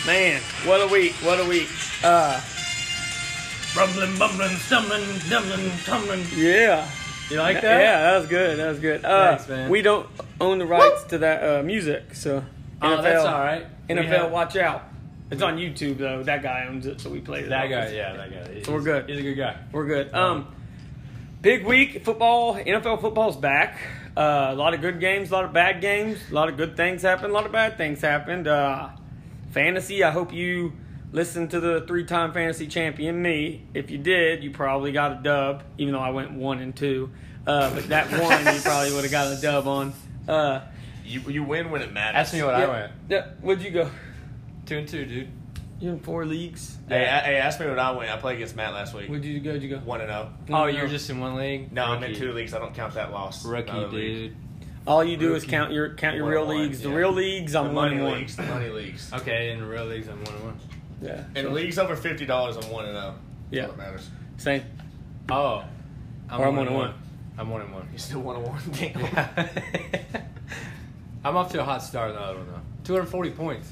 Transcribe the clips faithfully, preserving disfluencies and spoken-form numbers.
Man, what a week, what a week. Uh, Rumbling, bumbling, stumbling, dumbling, tumbling. yeah. You like that? Yeah, that was good, that was good. Uh, Thanks, man. We don't own the rights to that uh, music, so. Oh, that's all right. N F L, We have- watch out. It's on YouTube, though. That guy owns it, so we played it. That off. guy, yeah, that guy. He's, So we're good. He's a good guy. We're good. Um, big week, football, N F L football's back. Uh, a lot of good games, a lot of bad games, a lot of good things happened, a lot of bad things happened. Uh, fantasy, I hope you listened to the three-time fantasy champion, me. If you did, you probably got a dub, even though I went one and two. Uh, but that one, you probably would have got a dub on. Uh, You you win when it matters. Ask me what yeah, I went. Yeah, what'd you go? Two and two, dude. You in four leagues? Hey, a- hey, ask me what I went. I played against Matt last week. What'd you go? What'd you go? One and zero. Oh, you're just in one league? No, I'm in Rookie. two leagues. I don't count that loss. Rookie, Another dude. league. All you do is Rookie. count your count your One real and one, leagues. The yeah. real leagues, The I'm one money and one. leagues. The money leagues. Okay, in the real leagues, I'm one and one. Yeah. In leagues over fifty dollars, I'm one and zero. Yeah. That's all that matters. Same. Oh. I'm Or I'm one one and and one. one. I'm one and one. You still one and one. Damn. Yeah. I'm off to a hot start in the other one, though. two hundred forty points.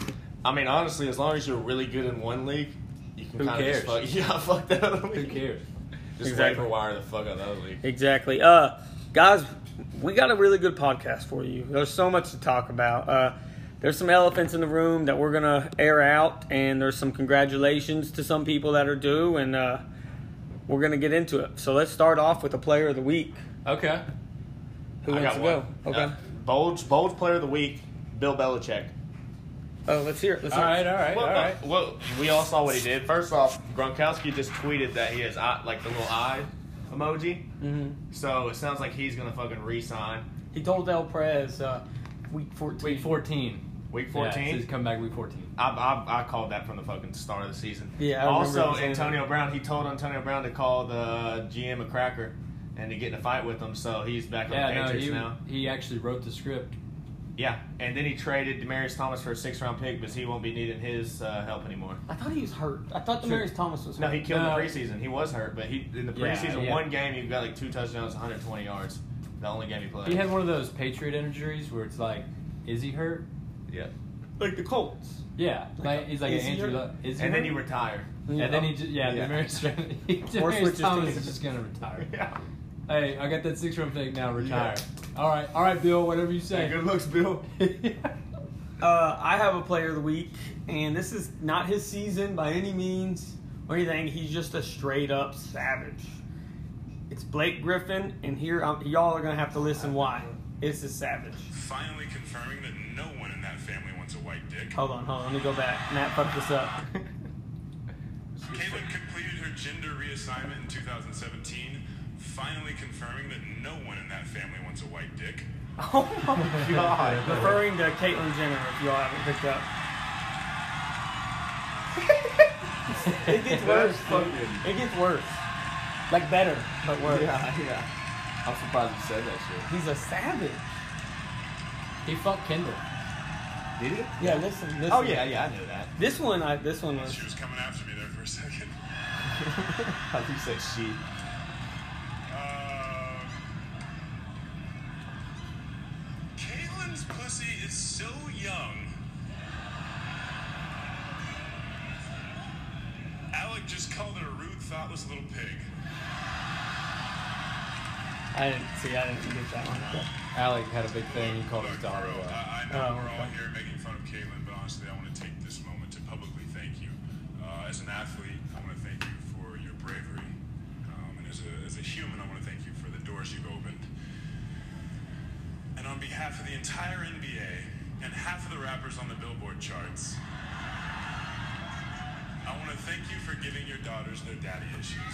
I mean, honestly, as long as you're really good in one league, you can Who kind of just fuck. cares? Yeah, fuck that other Who league. cares? Just Exactly. waiver wire the fuck out of the other league. Exactly. Uh, guys, we got a really good podcast for you. There's so much to talk about. Uh, there's some elephants in the room that we're gonna air out, and there's some congratulations to some people that are due, and uh, we're gonna get into it. So let's start off with the player of the week. Okay. Who I wants got to one. go? Okay. Uh, Bulge, Bulge player of the week, Bill Belichick. Oh, let's hear it. Let's All hear right, it. all right, Well, all right. uh, well, we all saw what he did. First off, Gronkowski just tweeted that he has eye, like the little eye emoji. Mhm. So it sounds like he's gonna fucking re-sign. He told El Prez uh, week fourteen. Week fourteen. Week Yeah, fourteen. he's come back week fourteen. I, I I called that from the fucking start of the season. Yeah, I remember Also, him saying Antonio that. Brown. He told Antonio Brown to call the G M a cracker and to get in a fight with him. So he's back on Yeah, the no, Patriots he, now. he actually wrote the script. Yeah, and then he traded Demaryius Thomas for a six-round pick because he won't be needing his uh, help anymore. I thought he was hurt. I thought Demarius Thomas was hurt. No, he killed No. in the preseason. He was hurt, but he in the Yeah, preseason yeah. one game he got like two touchdowns, one hundred twenty yards. The only game he played. He had one of those Patriot injuries where it's like, is he hurt? yeah, like the Colts. Yeah. Like, he's like Is an he Andrew hurt? Luck. Is he and then hurt? he retired. And then he just, yeah, Yeah. Demarius, Or switches Demarius Thomas teams. is just going to retire. Yeah. Hey, I got that six round pick now, retire. All right, all right, Bill, whatever you say. Hey, good looks, Bill. Uh, I have a player of the week, and this is not his season by any means or anything. He's just a straight up savage. It's Blake Griffin, and here um, y'all are gonna have to listen why. It's a savage. Finally confirming that no one in that family wants a white dick. Hold on, hold on. Let me go back. Matt fucked this up. Caitlin completed her gender reassignment in two thousand seventeen, finally confirming that no one in that family wants a white dick. Oh my god. Referring to Caitlyn Jenner, if y'all haven't picked up. It gets worse. It gets worse. Like better, but worse. Yeah, yeah. I'm surprised you said that shit. He's a savage. He fucked Kendall. Did he? Yeah, listen, listen. Oh yeah, yeah, I knew that. This one, I this one was. She was coming after me there for a second. How do you say she? Uh, Caitlin's pussy is so young. Alec just called it a rude, thoughtless little pig. I didn't see. I didn't get that one. Alec had a big thing. He called his Look, daughter. bro, uh, I, I know Oh, we're all okay. here making fun of Caitlin, but honestly, I want to take this moment to publicly thank you. Uh, as an athlete, I want to thank you for your bravery. Um, and as a, as a human, I want to thank you for the doors you've opened. And on behalf of the entire N B A and half of the rappers on the Billboard charts, I want to thank you for giving your daughters their daddy issues.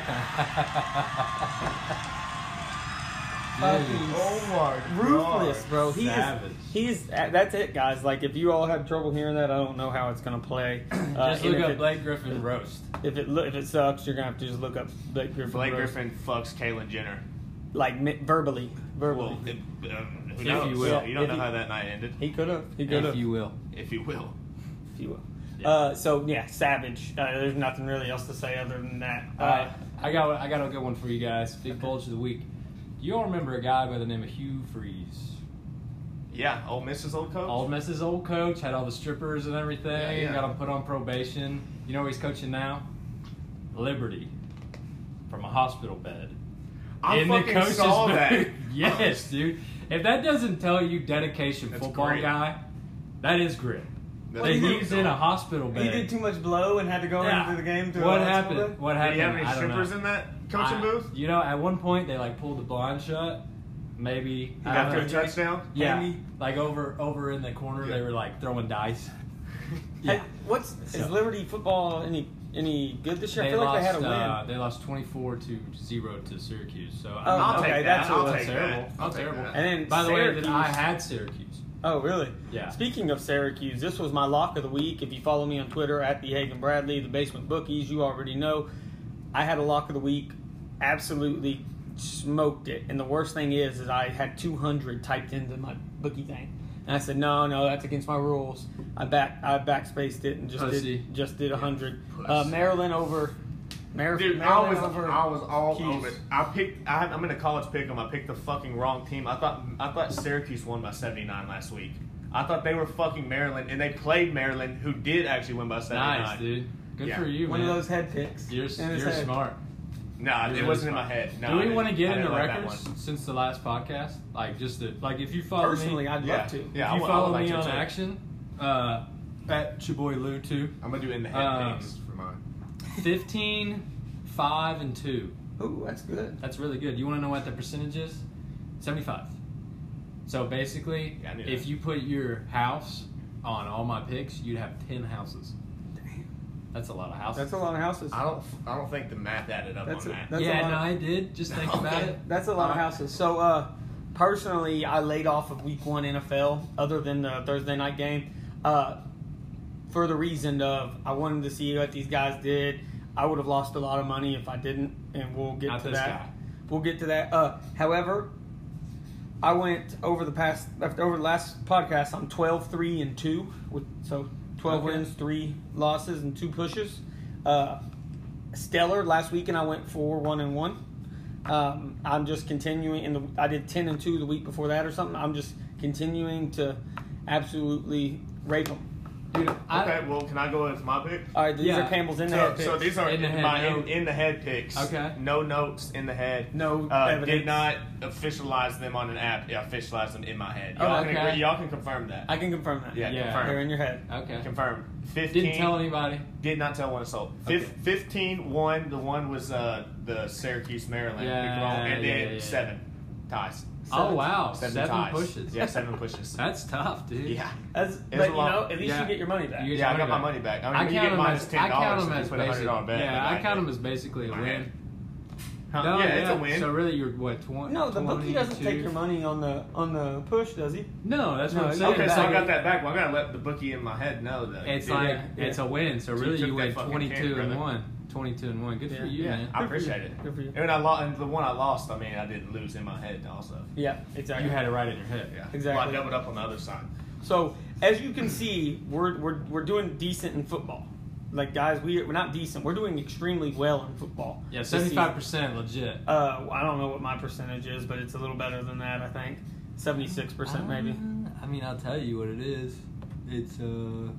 Fucking Oh my ruthless, bro. He Savage. is. He's. That's it, guys. Like, if you all have trouble hearing that, I don't know how it's gonna play. Uh, Just and look if up it, Blake Griffin roast. If it lo- if it sucks, you're gonna have to just look up Blake Griffin. Blake roast. Griffin fucks Caitlyn Jenner. Like mi- verbally, verbally. Well, it, uh, who If knows? you will. You don't If know you- how that night ended. he could have. He could If have. you will. If you will. If you will. Yeah. Uh, so yeah, savage. Uh, there's nothing really else to say other than that. Uh, All right, I got I got a good one for you guys. Big bulge of the week. Do you all remember a guy by the name of Hugh Freeze? Yeah, Ole Miss's old coach. Ole Miss's old coach had all the strippers and everything. Yeah, yeah. Got him put on probation. You know where he's coaching now? Liberty, from a hospital bed. I In fucking the coach's saw booth. that. Yes, dude. If that doesn't tell you dedication, That's football great. guy, that is grit. That's That he he's awesome. in a hospital bed. He did too much blow and had to go Yeah. into the game. To What a hospital happened? bed? What Did happened? he have any I don't strippers know. in that coaching I- booth? You know, at one point they like pulled the blind shut. Maybe I don't After know. a touchdown? Yeah, Handy. like over over in the corner, Yeah. they were like throwing dice. Hey, what's is So- Liberty football any any good this year? I They feel lost. like they had a win. Uh, they lost twenty-four to zero to Syracuse. So I Oh, mean, I'll okay, take that's that. I'll what- take terrible. that. Not I'll take terrible. that. And then by the way, that Syracuse- I had Syracuse. Oh, really? Yeah. Speaking of Syracuse, this was my lock of the week. If you follow me on Twitter at the Hagen Bradley, the Basement Bookies, you already know. I had a lock of the week. Absolutely smoked it. And the worst thing is, is I had two hundred typed into my bookie thing, and I said, no, no, that's against my rules. I back, I backspaced it and just Pussy. did, just did a hundred. Pussy. Uh, Maryland over. Mar- Dude, I Maryland was over. I was all Cuse. over it. I picked. I, I'm in a college pick 'em. I picked the fucking wrong team. I thought I thought Syracuse won by seventy-nine last week. I thought they were fucking Maryland, and they played Maryland, who did actually win by seventy-nine. Nice, dude. Good Yeah. for you, One man. of those head picks. You're, in his you're head. smart. Nah, You're it really wasn't in smart. my head. No, Do I we didn't- want to get I didn't into like that records one. since the last podcast? Like, just to, like if you follow Personally, me, I'd Yeah. love to. Yeah, if I you would- I follow would like me to on too. Action, uh, at your boy Lou too. I'm gonna do in the head Um, picks for mine. fifteen, five, and two. Ooh, that's good. That's really good. You want to know what the percentage is? seventy-five. So basically, Yeah, I knew if that. you put your house on all my picks, you'd have ten houses. That's a lot of houses. That's a lot of houses. I don't. I don't think the math added up That's on a- that. that's- a yeah, lot no, of- I did. Just think about Okay. it. That's a lot of Uh, houses. So, uh, personally, I laid off of week one N F L, other than the Thursday night game, uh, for the reason of I wanted to see what these guys did. I would have lost a lot of money if I didn't, and we'll get Not to this that. guy. We'll get to that. Uh, however, I went over the past over the last podcast. I'm twelve, three, and two. With, so twelve Okay. wins, three losses, and two pushes. Uh, stellar. Last weekend I went four, one, and one. Um, I'm just continuing. In the I did ten and two the week before that or something. I'm just continuing to absolutely rape them. Dude, I, Okay, well, can I go with my pick? All right, these Yeah. are Campbell's in the So, head picks. so these are In the in, head, my no- in, in the head picks. Okay. No notes in the head. No Uh, evidence. did not officialize them on an app. Yeah, officialized them in my head. Oh, Y'all, can, okay. agree, y'all can confirm that. I can confirm that. yeah, Yeah. confirm. They're in your head. okay. Confirm. Fifteen. Didn't tell anybody. Did not tell one soul. Fif- Okay. Fifteen. One. The one was uh, the Syracuse, Maryland. Yeah, We were all- and yeah, then yeah, yeah. seven ties. Oh wow, Seven, seven ties. pushes. Yeah, seven pushes. That's tough, dude. yeah. As, was but a you lot. know, at least Yeah. you get your money back. You get Yeah, I your got my money money back. I mean, I you count get them minus as ten I count dollars them if as you put a hundred basically. dollar bet. Yeah, I Right. count them as basically a My win. head. Huh? No, yeah, it's a win. So really, you're what twenty? No, the bookie doesn't take twenty-two? your money on the on the push, does he? No, that's No, what I'm it's saying. Okay, It's so I like- got that back. Well, I gotta let the bookie in my head know that. It's Yeah. like yeah. it's a win. So So you really, took you that went fucking twenty-two hint, and brother. one. twenty-two and one. Good for Yeah. you, Yeah, man. I Good for you. appreciate it. Good for you. And I lost, and the one I lost, I mean, I didn't lose in my head also. Yeah, exactly. You had it right in your head. Yeah, Exactly. Well, I doubled up on the other side. So as you can see, we're we're we're doing decent in football. Like guys, we we're not decent. We're doing extremely well in football. Yeah, this seventy-five season. percent legit. Uh, I don't know what my percentage is, but it's a little better than that. I think seventy-six percent maybe. Um, I mean, I'll tell you what it is. It's uh,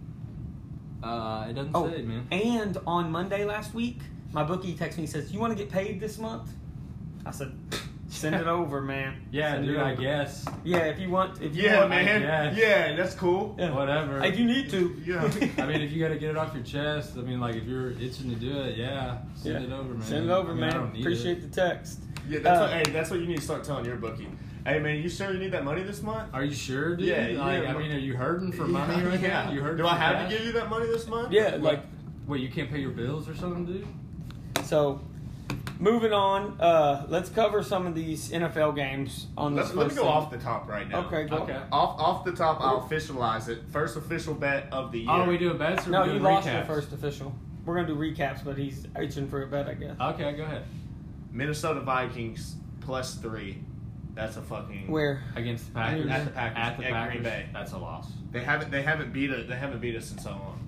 uh, it doesn't Oh, say, man. and on Monday last week, my bookie texted me and says, "You want to get paid this month?" I said, "Send it over, man." Yeah, Send it dude. I over. guan Yeah, if you want, if you Yeah, want, man. guess. Yeah, that's cool. Yeah. Whatever. If you need to, Yeah. I mean, if you got to get it off your chest, I mean, like if you're itching to do it, yeah, send Yeah. it over, man. Send it over, I mean, I man. don't need Appreciate it. the text. Yeah, that's Uh, what, hey, that's what you need to start telling your bookie. Hey, man, you sure you need that money this month? Are you sure, dude? Yeah, like, yeah, I mean, are you hurting for money right yeah. now? You hurting Do I for have cash? to give you that money this month? Yeah, like Wait, you can't pay your bills or something, dude? so. Moving on, uh, let's cover some of these N F L games on Let's, this. let me go list. off the top right now. Okay, go. Okay. Off off the top, I'll officialize it. First official bet of the year. Oh, are we doing bets or No, we you doing lost recaps? your first official. We're gonna do recaps, but he's itching for a bet, I guess. Okay, go ahead. Minnesota Vikings plus three. That's a fucking. Where? Against the Packers. At the Packers. At the At Packers. Green Bay. That's a loss. They haven't they haven't beat us they haven't beat us in so long.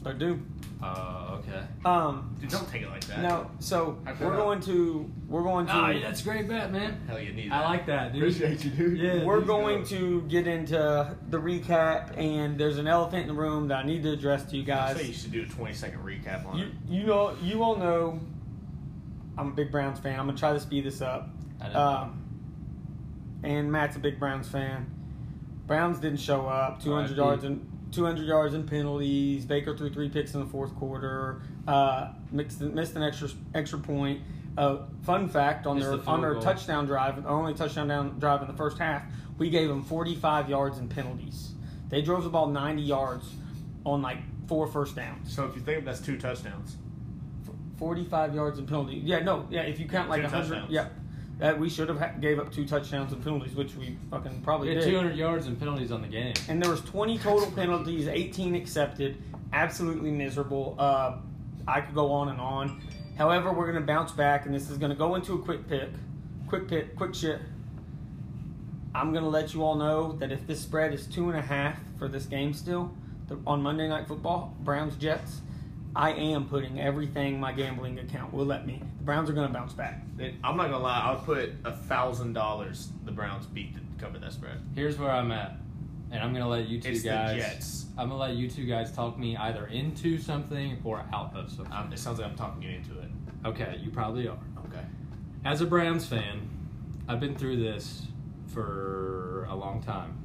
I do. Uh, okay. Um, Dude, don't take it like that. no, so I we're forgot. going to we're going to Oh, that's a great bet, man. Hell, you need I that. like that, dude. Appreciate you, dude. Yeah, we're dude. going to get into the recap, and there's an elephant in the room that I need to address to you I guys. say you should do a twenty second recap on You it. you know you all know I'm a big Browns fan. I'm gonna try to speed this up. I didn't Um, and Matt's a big Browns fan. Browns didn't show up. two hundred R I P yards and two hundred yards in penalties. Baker threw three picks in the fourth quarter. Uh, mixed, missed an extra extra point. Uh, fun fact on Missed their the field on their goal. touchdown drive, our only touchdown down drive in the first half, we gave them forty-five yards in penalties. They drove the ball ninety yards on like four first downs. So if you think that's two touchdowns. forty-five yards in penalty. Yeah, no, yeah. If you count like Two a hundred, touchdowns. yeah, that we should have ha- gave up two touchdowns and penalties, which we fucking probably We had did. two hundred yards and penalties on the game. And there was twenty total penalties, eighteen accepted. Absolutely miserable. Uh, I could go on and on. However, we're going to bounce back, and this is going to go into a quick pick, quick pick, quick shit. I'm going to let you all know that if this spread is two and a half for this game still the, on Monday Night Football, Browns Jets, I am putting everything my gambling account will let me. The Browns are going to bounce back. It, I'm not gonna lie, I would put a thousand dollars the Browns beat to cover that spread. Here's where I'm at, and I'm gonna let you two It's the guys. Jets. I'm gonna let you two guys talk me either into something or out of something. Um, it sounds like I'm talking you into it. Okay, you probably are. Okay. As a Browns fan, I've been through this for a long time,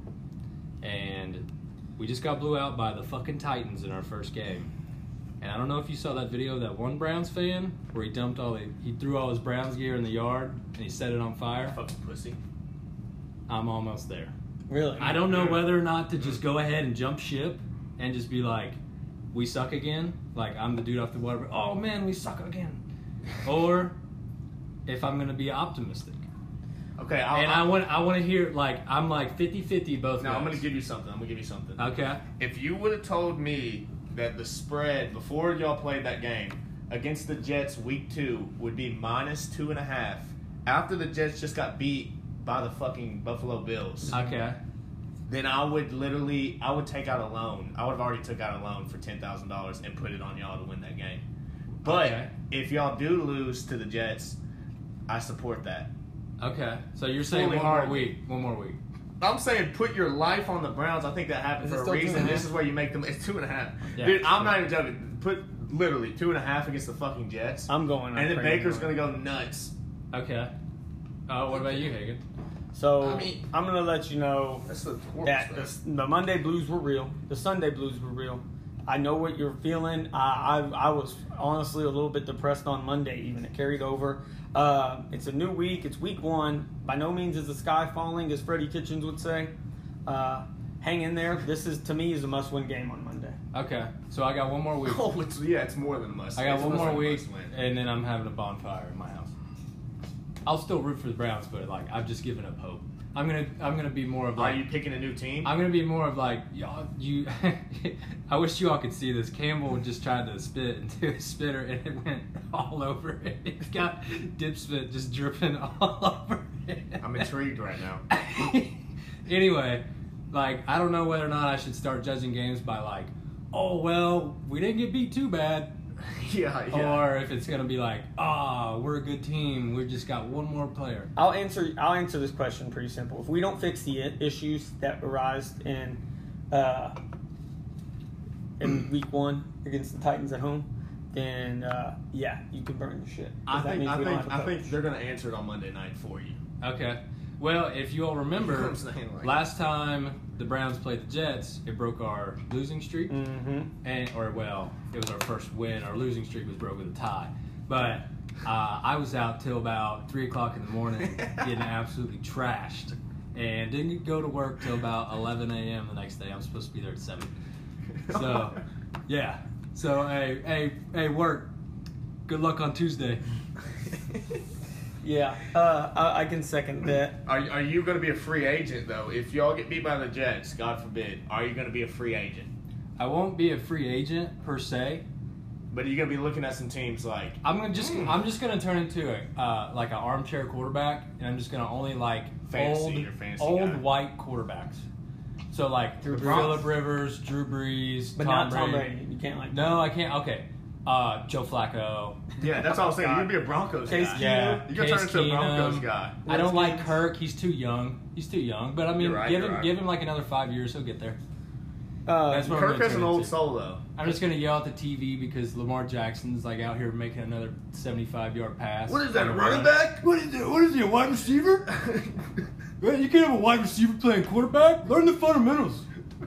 and we just got blew out by the fucking Titans in our first game. And I don't know if you saw that video of that one Browns fan where he dumped all the, he threw all his Browns gear in the yard and he set it on fire. Fucking pussy. I'm almost there. Really? I don't know whether or not to just go ahead and jump ship and just be like, we suck again. Like, I'm the dude off the water. Oh, man, we suck again. Or if I'm going to be optimistic. Okay, I'll, And I want I want to hear, like, I'm like fifty-fifty both No, I'm ways. gonna give you something. I'm gonna give you something. Okay. If you would have told me that the spread before y'all played that game against the Jets week two would be minus two and a half after the Jets just got beat by the fucking Buffalo Bills, Okay. then I would literally I would take out a loan. I would have already took out a loan for ten thousand dollars and put it on y'all to win that game. But Okay. if y'all do lose to the Jets, I support that. Okay. So you're saying Fully one more hard. week. One more week. I'm saying put your life on the Browns. I think that happened Is it for a still two and reason. a This half? is where you make them. It's two and a half. Yeah, Dude, it's I'm two. not even joking. Put literally two and a half against the fucking Jets. I'm going. and then I'm Baker's going. going to go nuts. Okay. Uh, what about you, Hagen? So I mean- I'm gonna let you know That's the that the, the Monday blues were real. The Sunday blues were real. I know what you're feeling. I, I I was honestly a little bit depressed on Monday. Even it carried over. Uh, it's a new week. It's week one. By no means is the sky falling, as Freddie Kitchens would say. Uh, hang in there. This is to me is a must-win game on Monday. Okay. So I got one more week. Oh, it's, yeah, it's more than a must. I got It's one less more than a week, must win. and then I'm having a bonfire in my house. I'll still root for the Browns, but like I've just given up hope. I'm gonna I'm gonna be more of Are like you picking a new team? I'm gonna be more of like y'all. You, I wish you all could see this. Campbell just tried to spit into a spitter, and it went all over it. It's got dip spit just dripping all over it. I'm intrigued right now. Anyway, like I don't know whether or not I should start judging games by like, oh well, we didn't get beat too bad. yeah, yeah. Or if it's gonna be like, ah, we're a good team. We just got one more player. I'll answer. I'll answer this question pretty simple. If we don't fix the i- issues that arise in uh, in week one against the Titans at home, then uh, yeah, you can burn your shit. 'Cause I that think means I we don't think have a I think coach. they're gonna answer it on Monday night for you. Okay. Well, if you all remember, I'm saying, like- last time the Browns played the Jets, it broke our losing streak. Mhm. And or well, it was our first win. Our losing streak was broke with a tie. But uh, I was out till about three o'clock in the morning, getting absolutely trashed, and didn't go to work till about eleven a.m. the next day. I'm supposed to be there at seven. So, yeah. So hey, hey, hey, work. Good luck on Tuesday. Yeah, uh, I, I can second that. Are are you going to be a free agent though? If y'all get beat by the Jets, God forbid, are you going to be a free agent? I won't be a free agent per se. But are you going to be looking at some teams like I'm gonna just Hmm. I'm just gonna turn into a uh, like an armchair quarterback, and I'm just gonna only like Fantasy, old you're a fantasy old guy. white quarterbacks. So like Drew Brees. Phillip Rivers, Drew Brees, But Tom not Brady. Tom Brady. You can't like. No, I can't. Okay, uh, Joe Flacco. Yeah, that's all I'm saying. God. You're gonna be a Broncos Case guy. Yeah, You're gonna turn Case into a Broncos Keenum. guy. I don't like Redskins. Kirk. He's too young. He's too young. But I mean, You're right, give you're him right. give him like another five years. He'll get there. Uh, That's what I'm Kirk gonna has an turn old into. soul though. I'm just gonna yell at the T V because Lamar Jackson's like out here making another seventy-five yard pass. What is that, on a the running run. back? What is it? What is he? A wide receiver? Man, you can't have a wide receiver playing quarterback. Learn the fundamentals.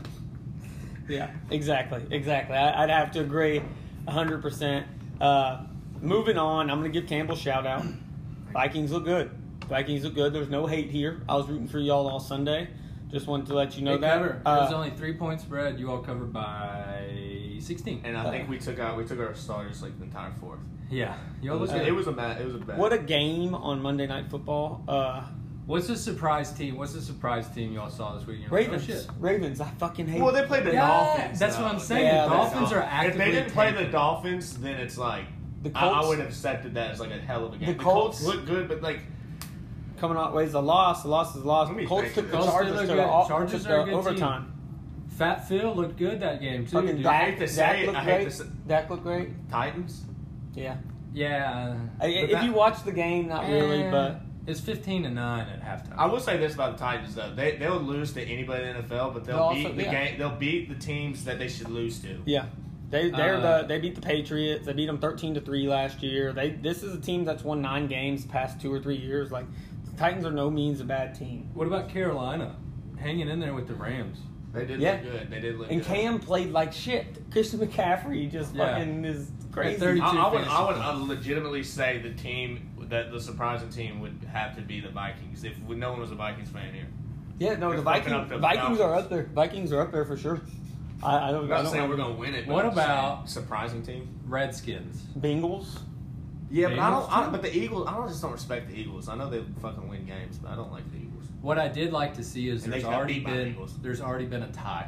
Yeah, exactly, exactly. I, I'd have to agree, a hundred percent. Uh, moving on, I'm gonna give Campbell a shout out. Vikings look good. Vikings look good. There's no hate here. I was rooting for y'all all Sunday. Just wanted to let you know They that. covered. Uh, it was only three point spread. You all covered by sixteen. And I think we took out we took our starters like the entire fourth. Yeah, you all It was, look it good. was a bad. It was a bad. what a game on Monday Night Football. Uh, What's the surprise team? What's the surprise team y'all saw this week? You're like, oh, Ravens. shit. Ravens. I fucking hate. Well, they played the Yeah, Dolphins. that's though. what I'm saying. Yeah, the that's Dolphins are actively If they didn't play the tanking. Dolphins, then it's like The I, I Colts- would have accepted that as like a hell of a game. The The, Colts, Colts- look good, but like coming out ways a loss. The loss is a loss. Let me Colts think took of the this. Chargers Colts to did the, look all, good. Chargers took are a the good team. overtime. Fat Phil looked good that game too. Fucking dude. I Dak, hate to say Dak it, looked I hate great. to say- Dak looked great. Titans. Yeah. Yeah. I, if that- you watch the game, not really, Eh, but it's fifteen to nine at halftime. I will say this about the Titans though: they they'll lose to anybody in the N F L, but they'll, They'll also- beat the yeah. game. They'll beat the teams that they should lose to. yeah, they they're Uh, the they beat the Patriots. They beat them thirteen to three last year. They this is a team that's won nine games the past two or three years. Like the Titans are no means a bad team. What about Carolina? Hanging in there with the Rams. They did Yeah. look good. They did look And good. Cam played like shit. Christian McCaffrey just Yeah. fucking is crazy. thirty- I, I would fantasy I would points. uh, legitimately say the team that the surprising team would have to be the Vikings if no one was a Vikings fan here. Yeah, no, They're the fucking Vikings up the Vikings are Falcons. up there. Vikings are up there for sure. I, I don't. I'm I not don't saying like we're gonna win it. But What I'm just about- saying, surprising team? Redskins. Bengals. Yeah, but I Bengals don't. I, too? but the Eagles, I don't just don't respect the Eagles. I know they fucking win games, but I don't like the Eagles. What I did like to see is And they there's got already beat by the been Eagles. there's already been a tie.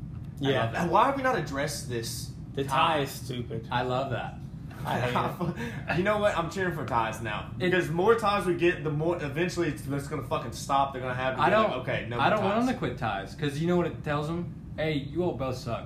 I Yeah, love that. And why have we not addressed this? the tie is stupid. I love that. I hate it. You know what? I'm cheering for ties now because the more ties we get, the more eventually it's, it's gonna fucking stop. They're gonna have. To I be don't. Like, okay, no. I more don't want ties. them to quit ties because you know what it tells them. Hey, you all both suck.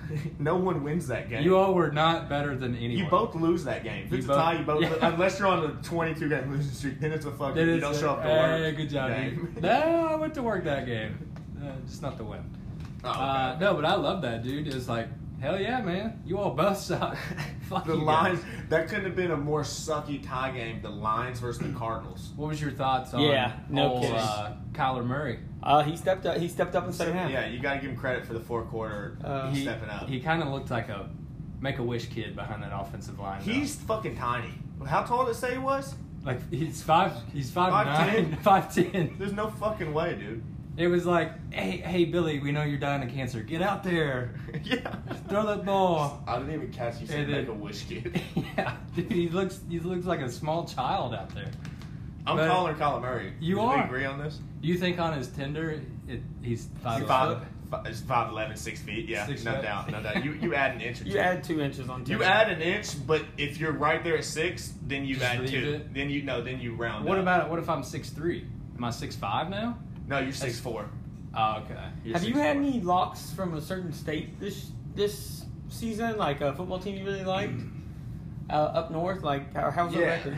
No one wins that game. You all were not better than anyone. You both lose that game. If You it's both- a tie, you both yeah. lose. Unless you're on a twenty-two game losing streak, then it's a fucking. Then You it's don't a- show up to hey, work. good job, game. dude. No, I went to work that game. Uh, just not to win. Oh, okay. Uh, no, but I love that, dude. It's like, hell yeah, man. You all both suck. Fuck the you Lions. guys. That couldn't have been a more sucky tie game. The Lions versus the Cardinals. What was your thoughts on Yeah, no old, kidding. uh, Kyler Murray? Uh, he stepped up. He stepped up in the second half. Yeah, you got to give him credit for the fourth quarter Uh, He, stepping up. he kind of looked like a Make-A-Wish kid behind that offensive line. though. He's fucking tiny. How tall did it say he was? like he's five. He's five, Five nine, ten? five ten. There's no fucking way, dude. It was like, hey, hey, Billy, we know you're dying of cancer. Get out there, yeah. throw that ball. I didn't even catch you saying And then- make a wish kid. yeah, dude, he looks he looks like a small child out there. I'm But- calling Kyler Murray. You Do are. we agree on this? You think on his Tinder, it, he's five, He's five, five, it's five eleven, six feet. Yeah, Six no foot. doubt, no doubt. You you add an inch or two. You add two inches on. You Tinder. add an inch, but if you're right there at six, then you Just add leave two. it? Then you no, then you round. What up. about what if I'm six three? Am I six five now? No, you're six four. Oh, okay. Have you had any locks from a certain state this this season? Like a football team you really liked uh, up north? Like how, how's the Yeah. record?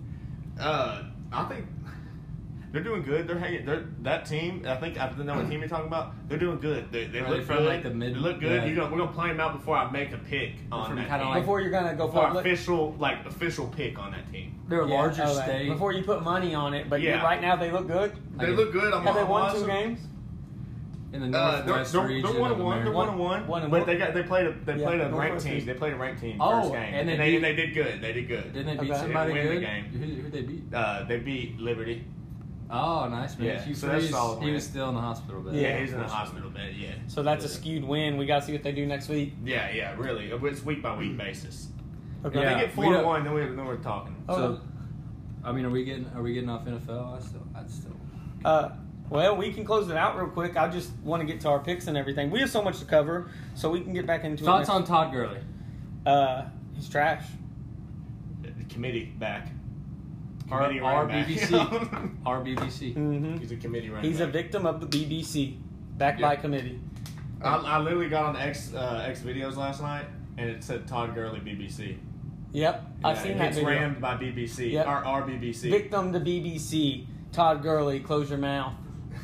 Uh, I think they're doing good. They're hanging. They're that team. I think I don't know what team you're talking about. They're doing good. They, they Are look they from, good. like, the mid- They look good. yeah. You're gonna, we're gonna play them out before I make a pick on from that kinda team. like- Before you're gonna go before public. official like official pick on that team. They're a Yeah, larger okay. state. Before you put money on it, but Yeah. right now they look good. They Okay. look good. I'm Have they I'm won watching two them. games? in the Uh, they're, northwest they're, region. they're one of and one. They're America. one and one. One and but one. they got they played a they Yeah, played a Northwest ranked team. region. They played a ranked team Oh, first game, and they and they, beat- and they did good. They did good. Didn't they beat Okay. somebody Didn't win good? the game. Who, who they beat? Uh, they beat Liberty. Oh, nice man. Yeah, Hugh so that's Freeze, solid he win. was still in the hospital bed. Yeah, Yeah, he's in the hospital bed. Yeah. So that's a skewed win. We got to see what they do next week. Yeah, yeah, really. It's week by week basis. Okay. If Yeah. they get four we to don't- one, then we then we're talking. Oh. So, I mean, are we getting are we getting off N F L? I still, I'd still. Uh, well, we can close it out real quick. I just want to get to our picks and everything. We have so much to cover, so we can get back into Thoughts it. on Todd Gurley? on? Uh, he's trash. The committee back. R- Committee running R B B C. back. R B B C. Mm-hmm. He's a committee running He's a back. victim of the B B C. Back Yeah. by committee. I, I literally got on X uh, X videos last night, and it said Todd Gurley B B C. Yep, I've Yeah, seen it that gets video. rammed by B B C. Yep. Or our B B C. Victim to B B C. Todd Gurley, close your mouth.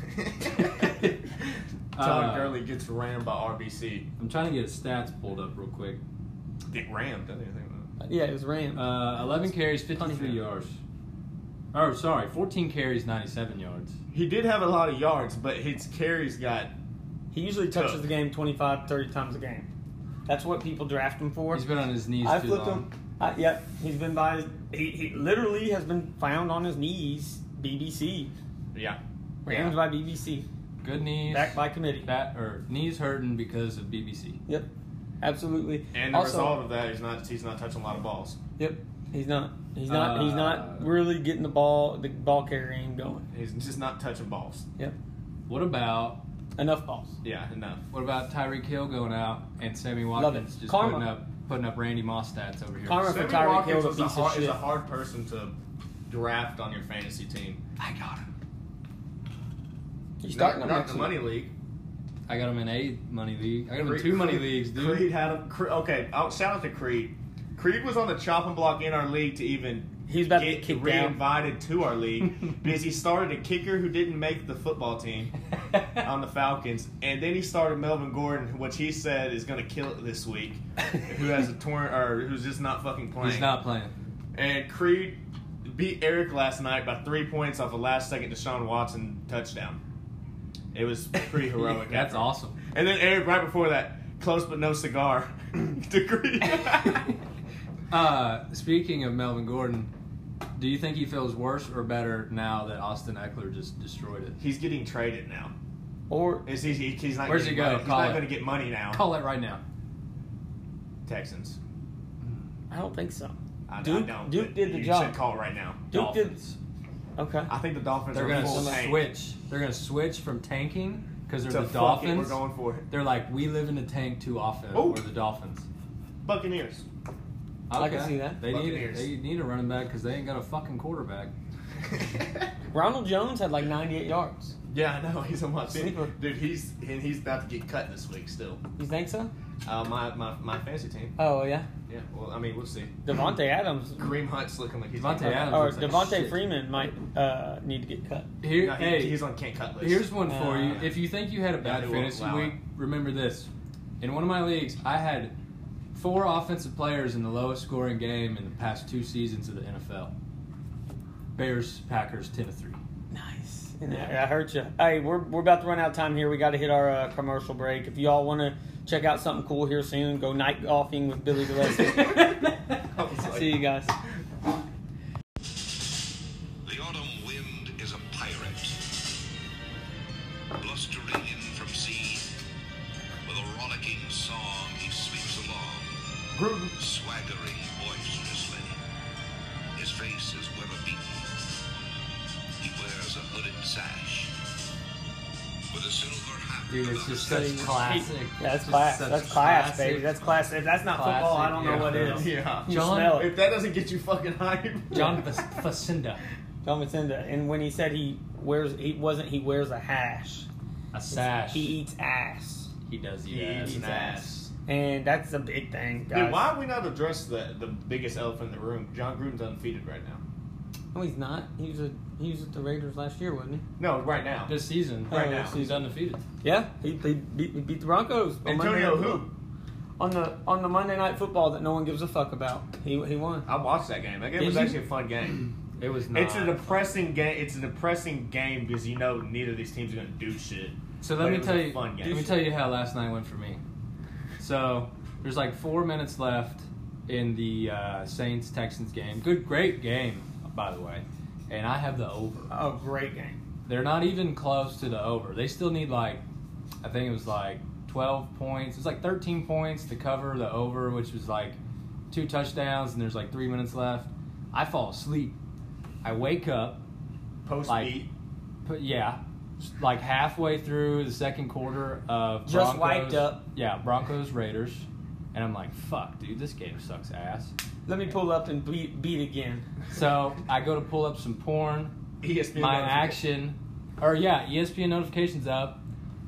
Todd Uh, Gurley gets rammed by R B C. I'm trying to get his stats pulled up real quick. Get rammed. I didn't even think about that. Yeah, it was Ram. Uh, eleven carries, fifty-three Funny. yards. Oh, sorry, fourteen carries, ninety-seven yards. He did have a lot of yards, but his carries got. He usually touches Tough. the game twenty-five, thirty times a game. That's what people draft him for. He's been on his knees I too flipped long. him. I, yep, he's been by. His, he he literally has been found on his knees. B B C. Yeah. Rams by B B C. Good knees. Back by committee. Bat, or knees hurting because of B B C. Yep, absolutely. And the also, result of that, he's not he's not touching a lot of balls. Yep, he's not. He's not. he's Uh, not really getting the ball, the ball carrying going. He's just not touching balls. Yep, What about enough balls. Yeah, enough. what about Tyreek Hill going out and Sammy Love Watkins it. just Karma. putting up putting up Randy Moss stats over here? Karma. for Sammy Tyreek Watkins Hill, is a a, piece of hard, is a shit. hard person to draft on your fantasy team. I got him. You starting not, him not next the week. money league. I got him in a money league. I got him in Creed- two money Creed- leagues, dude. Creed had a Cre- okay. I'll shout out to Creed. Creed was on the chopping block in our league to even He's about to get get kicked out. re-invited to our league because he started a kicker who didn't make the football team on the Falcons, and then he started Melvin Gordon, which he said is going to kill it this week, who has a torn or who's just not fucking playing. He's not playing. And Creed beat Eric last night by three points off a last-second Deshaun Watson touchdown. It was pretty heroic. That's effort. awesome. And then Eric, right before that, close but no cigar to Creed. Uh, speaking of Melvin Gordon, do you think he feels worse or better now that Austin Eckler just destroyed it? He's getting traded now. Or Is he, he- he's not Where's he getting go? money. He's Call not it. going to get money now. Call it right now. Texans. I don't think so. I, Duke- I don't. Duke but did the you job. said call it right now. Duke Dolphins. did. Okay. I think the Dolphins They're are gonna full tank. switch. They're gonna switch from tanking because they're To the fuck it, Dolphins. we're going for it. They're like, we live in a tank too often. Oh. We're the Dolphins. Buccaneers. I can see that. They need Buccaneers. they need a running back because they ain't got a fucking quarterback. Ronald Jones had like ninety-eight yards. Yeah, I know. He's on my team. Sleeper. Dude, he's and he's about to get cut this week still. You think so? Uh, my, my, my fantasy team. Oh yeah. Yeah, well, I mean, we'll see. Devontae Adams Kareem Hunt's looking like he's Devontae getting cut. Adams or looks like Devontae shit. Freeman might uh, need to get cut. Here, No, he- hey, he's on can't cut list. here's one for you. Uh, If you think you had a bad Yeah, they won't fantasy allow week, it. remember this. In one of my leagues, I had four offensive players in the lowest scoring game in the past two seasons of the N F L. Bears, Packers, ten to three. Nice. I hurt you. Hey, we're, we're about to run out of time here. We got to hit our uh, commercial break. If y'all want to check out something cool here soon, go night golfing with Billy Gillespie. I was like- See you guys. The autumn wind is a pirate, blustering in from sea. With a rollicking song, he sweeps along, Gruden. swaggering boisterously. His face is weather-beaten. He wears a hooded sash with a silver hat. Dude, it's just on such his head. classic. Yeah, that's Just class. such That's class, classic- baby. That's class. If that's not football, I don't know what classic is. Yeah. You John- smell it. If that doesn't get you fucking hyped. John Fac- Facenda. John Matinda. And when he said he wears, he wasn't, he wears a hash. A sash. He eats ass. He does eat He ass. eats Eats ass. And that's a big thing, guys. Dude, why have we not addressed the, the biggest elephant in the room? John Gruden's undefeated right now. No, he's not. He was a, he was at the Raiders last year, wasn't he? No, right now. This season, Oh, right this now, he's season. undefeated. Yeah, he, he, beat, he beat the Broncos. on Monday Antonio Night who? Football. On the on the Monday Night Football that no one gives a fuck about. He he won. I watched that game. That game Did was you? actually a fun game. It was not. It's a depressing game. It's a depressing game because you know neither of these teams are going to do shit. So But let it me was tell a you. fun game. Let me tell you how last night went for me. So there's like four minutes left in the uh, Saints Texans game. Good, great game, by the way. And I have the over. Oh, great game. They're not even close to the over. They still need like, I think it was like twelve points. It's like thirteen points to cover the over, which was like two touchdowns, and there's like three minutes left. I fall asleep. I wake up, Post like, beat. put yeah, like halfway through the second quarter of Just Broncos, wiped up. Yeah, Broncos Raiders, and I'm like, fuck, dude, this game sucks ass. Let me pull up and beat beat again. So I go to pull up some porn. E S P N My notification. action, or yeah, E S P N notifications up.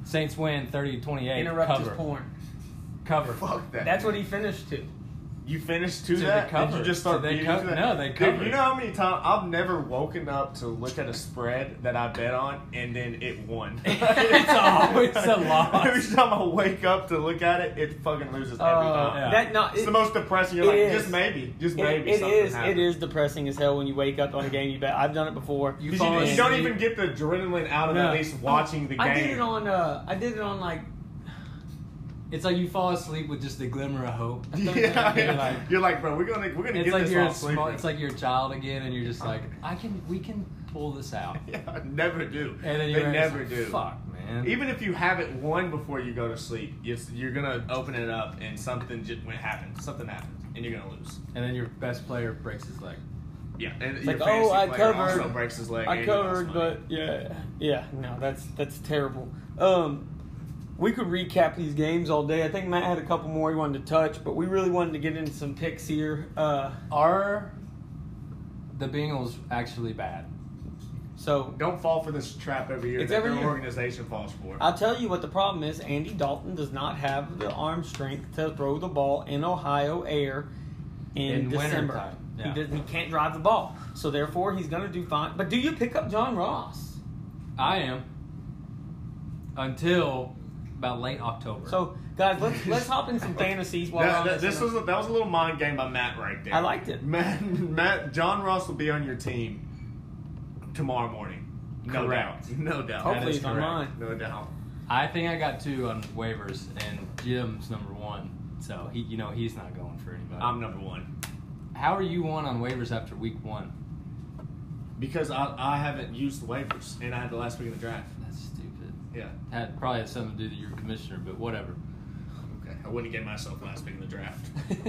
Saints win thirty to twenty-eight. Interrupt cover. his porn. Cover. Fuck that. That's what he finished to. You finished to Did that? they cover? Did you just start Did they beating co- to that? no, they Dude, covered. you know how many times I've never woken up to look at a spread that I bet on and then it won. It's always a loss. Every time I wake up to look at it, it fucking loses every Uh, time. Yeah. That no, It's it- the most depressing. You're it like, is. just maybe, just It, maybe. it something is. happens. It is depressing as hell when you wake up on a game you bet. I've done it before. You 'Cause fall You, you don't asleep. even get the adrenaline out of No. at least watching the game. I did it on. Uh, I did it on like. It's like you fall asleep with just a glimmer of hope. Yeah, You're yeah. like- You're like, bro, we're gonna we're gonna It's get like this you're all a small, sleeping. it's like you're a child again, and you're just like, I can, we can pull this out. Yeah, I never do. And then they you're never just do. like, fuck, man. Even if you have it won before you go to sleep, it's, you're gonna open it up and something just happens. Something happens, and you're gonna lose. And then your best player breaks his leg. Yeah, and It's your like, fantasy oh, I player covered. Also breaks his leg. I and you lost covered, money. but yeah, yeah. No, that's that's terrible. Um, we could recap these games all day. I think Matt had a couple more he wanted to touch, but we really wanted to get into some picks here. Uh, Are the Bengals actually bad? so don't fall for this trap every year It's that every their year. organization falls for. I'll tell you what the problem is. Andy Dalton does not have the arm strength to throw the ball in Ohio air in, In December. wintertime, He yeah. does. He can't drive the ball, so therefore he's going to do fine. But do you pick up John Ross? I am. Until about late October. So guys, let's let's hop in some fantasies while That, we're on that, this and- was a, that was a little mind game by Matt right there. I liked it. Matt, Matt, John Ross will be on your team tomorrow morning. No Correct. doubt. No doubt. Hopefully That is he's on correct. mine. No doubt. I think I got two on waivers, and Jim's number one. So he, you know, he's not going for anybody. I'm number one. How are you one on waivers after week one? Because I, I haven't used the waivers, and I had the last week of the draft. That's stupid. Yeah. Had probably had something to do with your commissioner, but whatever. Okay. I wouldn't have gave myself last pick in the draft.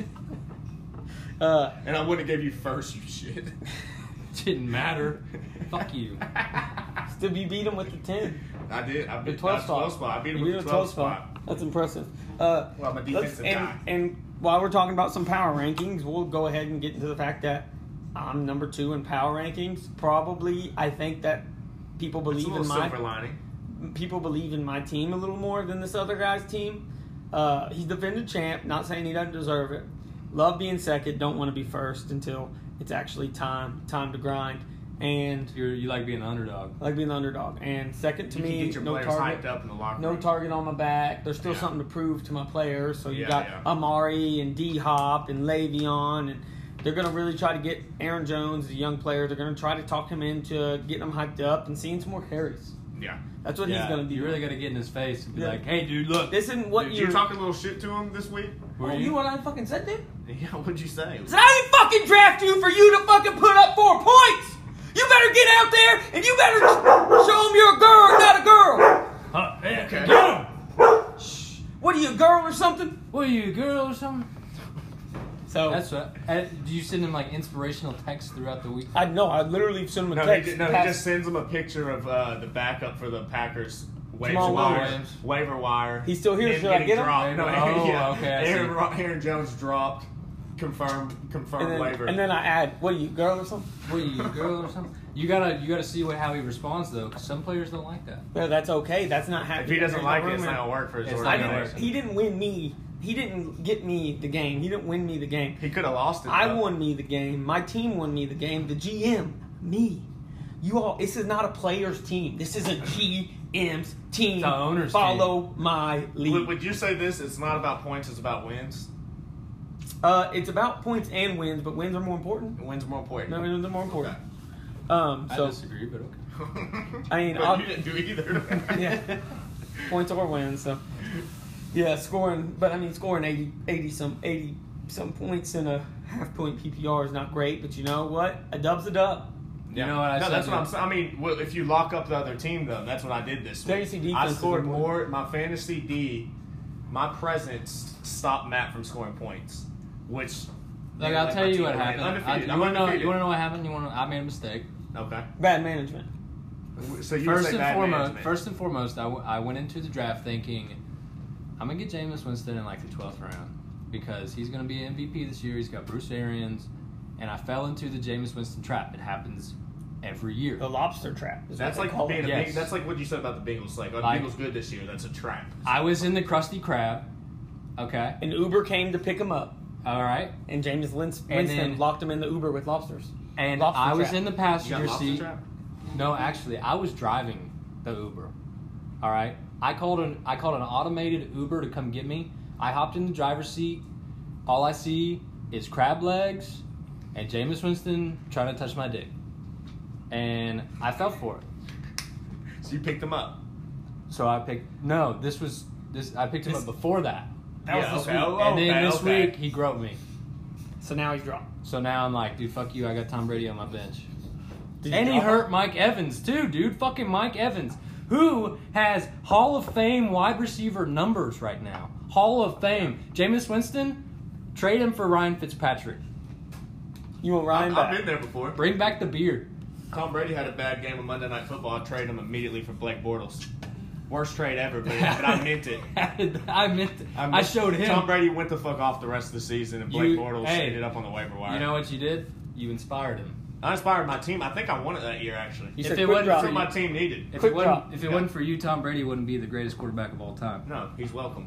uh, And I wouldn't have gave you first, you shit. Didn't matter. Fuck you. still you beat him with the ten, I did. I the beat twelve the spot. twelve spot. I beat him You with beat the him twelve spot. That's impressive. Uh, Well, I'm a let's- defensive and, guy. and while we're talking about some power rankings, we'll go ahead and get into the fact that I'm number two in power rankings. Probably, I think that people It's a believe little in my silver lining. people believe in my team a little more than this other guy's team. Uh, he's defended champ. Not saying he doesn't deserve it. Love being second. Don't want to be first until it's actually time time to grind. And You're, you like being an underdog. I like being the underdog. And second to You can me, get your no players target. hyped up in the locker No room. target on my back. There's still Yeah. something to prove to my players. So you Yeah, got yeah. Amari and D Hop and Le'Veon, and they're going to really try to get Aaron Jones, the young player. They're going to try to talk him into getting him hyped up and seeing some more carries. Yeah. That's what Yeah, he's going to do. You really got to get in his face and be Yeah. like, "Hey, dude, look." This isn't what Did you're. you talk a little shit to him this week? Were Oh, you know what I fucking said, dude? Yeah, what'd you say? I said I didn't fucking draft you for you to fucking put up four points. You better get out there and you better show them you're a girl, not a girl. Huh, hey, Okay. get him! What are you, a girl or something? What are you, a girl or something? So That's what. Uh, do you send him like inspirational texts throughout the week? I know. I literally sent him a No, he, text. ju- no, he past- just sends him a picture of uh, the backup for the Packers waiver Jamal wire. Williams. Waiver wire. He's still here, Him should I getting get him? dropped. No, Oh, yeah. okay, I Aaron, see. Ro- Aaron Jones dropped. Confirmed. Confirmed and then, waiver. and then I add, what are you, girl or something? What are you, a girl or something? You gotta, you gotta see what how he responds though, because some players don't like that. Yeah, that's okay. That's not happening. if he doesn't There's like no it, it's room not in- gonna work for his It's not I gonna didn't, work. organization. he didn't win me. He didn't get me the game. He didn't win me the game. He could have lost it. I though. won me the game. My team won me the game. The G M, me. You all. This is not a player's team. This is a G M's team. It's an owner's Follow my lead. Would, would you say this? It's not about points. It's about wins. Uh, it's about points and wins, but wins are more important. Wins are more important. No, wins are more important. Okay. Um, I so disagree, but okay. I mean, But I'll- you didn't do either. yeah, points or wins. So yeah, scoring, but I mean, scoring eighty, eighty some, eighty some points in a half point P P R is not great. But you know what? A dub's a dub. You know what I no, said, that's what I'm dude? saying. I mean, well, if you lock up the other team, though, that's what I did this week. Fantasy I defense is scored important. more. My fantasy D, my presence stopped Matt from scoring points, which. Like, made I'll my tell team you what win. happened. I, Undefeated. you I'm want to know? undefeated. You want to know what happened? You want to? I made a mistake. Okay. Bad management. So you would First say and bad foremost, management. first and foremost, I, w- I went into the draft thinking I'm gonna get Jameis Winston in like the twelfth round because he's gonna be an M V P this year. He's got Bruce Arians, and I fell into the Jameis Winston trap. It happens every year. The lobster trap. Is That's what like they call being it. a Yes. big, that's like what you said about the Bengals. Like, oh, the Like- Bengals good this year. That's a trap. I was in the Krusty Krab. Okay. An Uber came to pick him up, All right. and Jameis Lins- And Winston then- locked him in the Uber with lobsters. And Lobster I was trap. in the You got passenger lobster seat. trap? No, actually, I was driving the Uber. All right. I called an I called an automated Uber to come get me. I hopped in the driver's seat. All I see is crab legs and Jameis Winston trying to touch my dick, and I fell for it. So you picked them up. So I picked. No, this was this. I picked him This- up before that, That was Yeah, this okay. week. Oh, and then okay, this okay. week he groped me. So now he's dropped. So now I'm like, dude, fuck you. I got Tom Brady on my bench. Did you And he drop hurt him? Mike Evans too, dude. Fucking Mike Evans, who has Hall of Fame wide receiver numbers right now. Hall of Fame. Jameis Winston, trade him for Ryan Fitzpatrick. You want Ryan I've, back? I've been there before. Bring back the beard. Tom Brady had a bad game of Monday Night Football. I traded him immediately for Blake Bortles. Worst trade ever, but, but I meant it. I meant. It. I, meant- showed him. Tom Brady went the fuck off the rest of the season, and Blake You- Bortles hey, ended up on the waiver wire. You know what you did? You inspired him. I inspired my team. I think I won it that year, actually. You If said it quick wasn't drop. That's what my team needed. If Quick it wasn't, drop. if it Yeah. wasn't for you, Tom Brady wouldn't be the greatest quarterback of all time. No, he's welcome.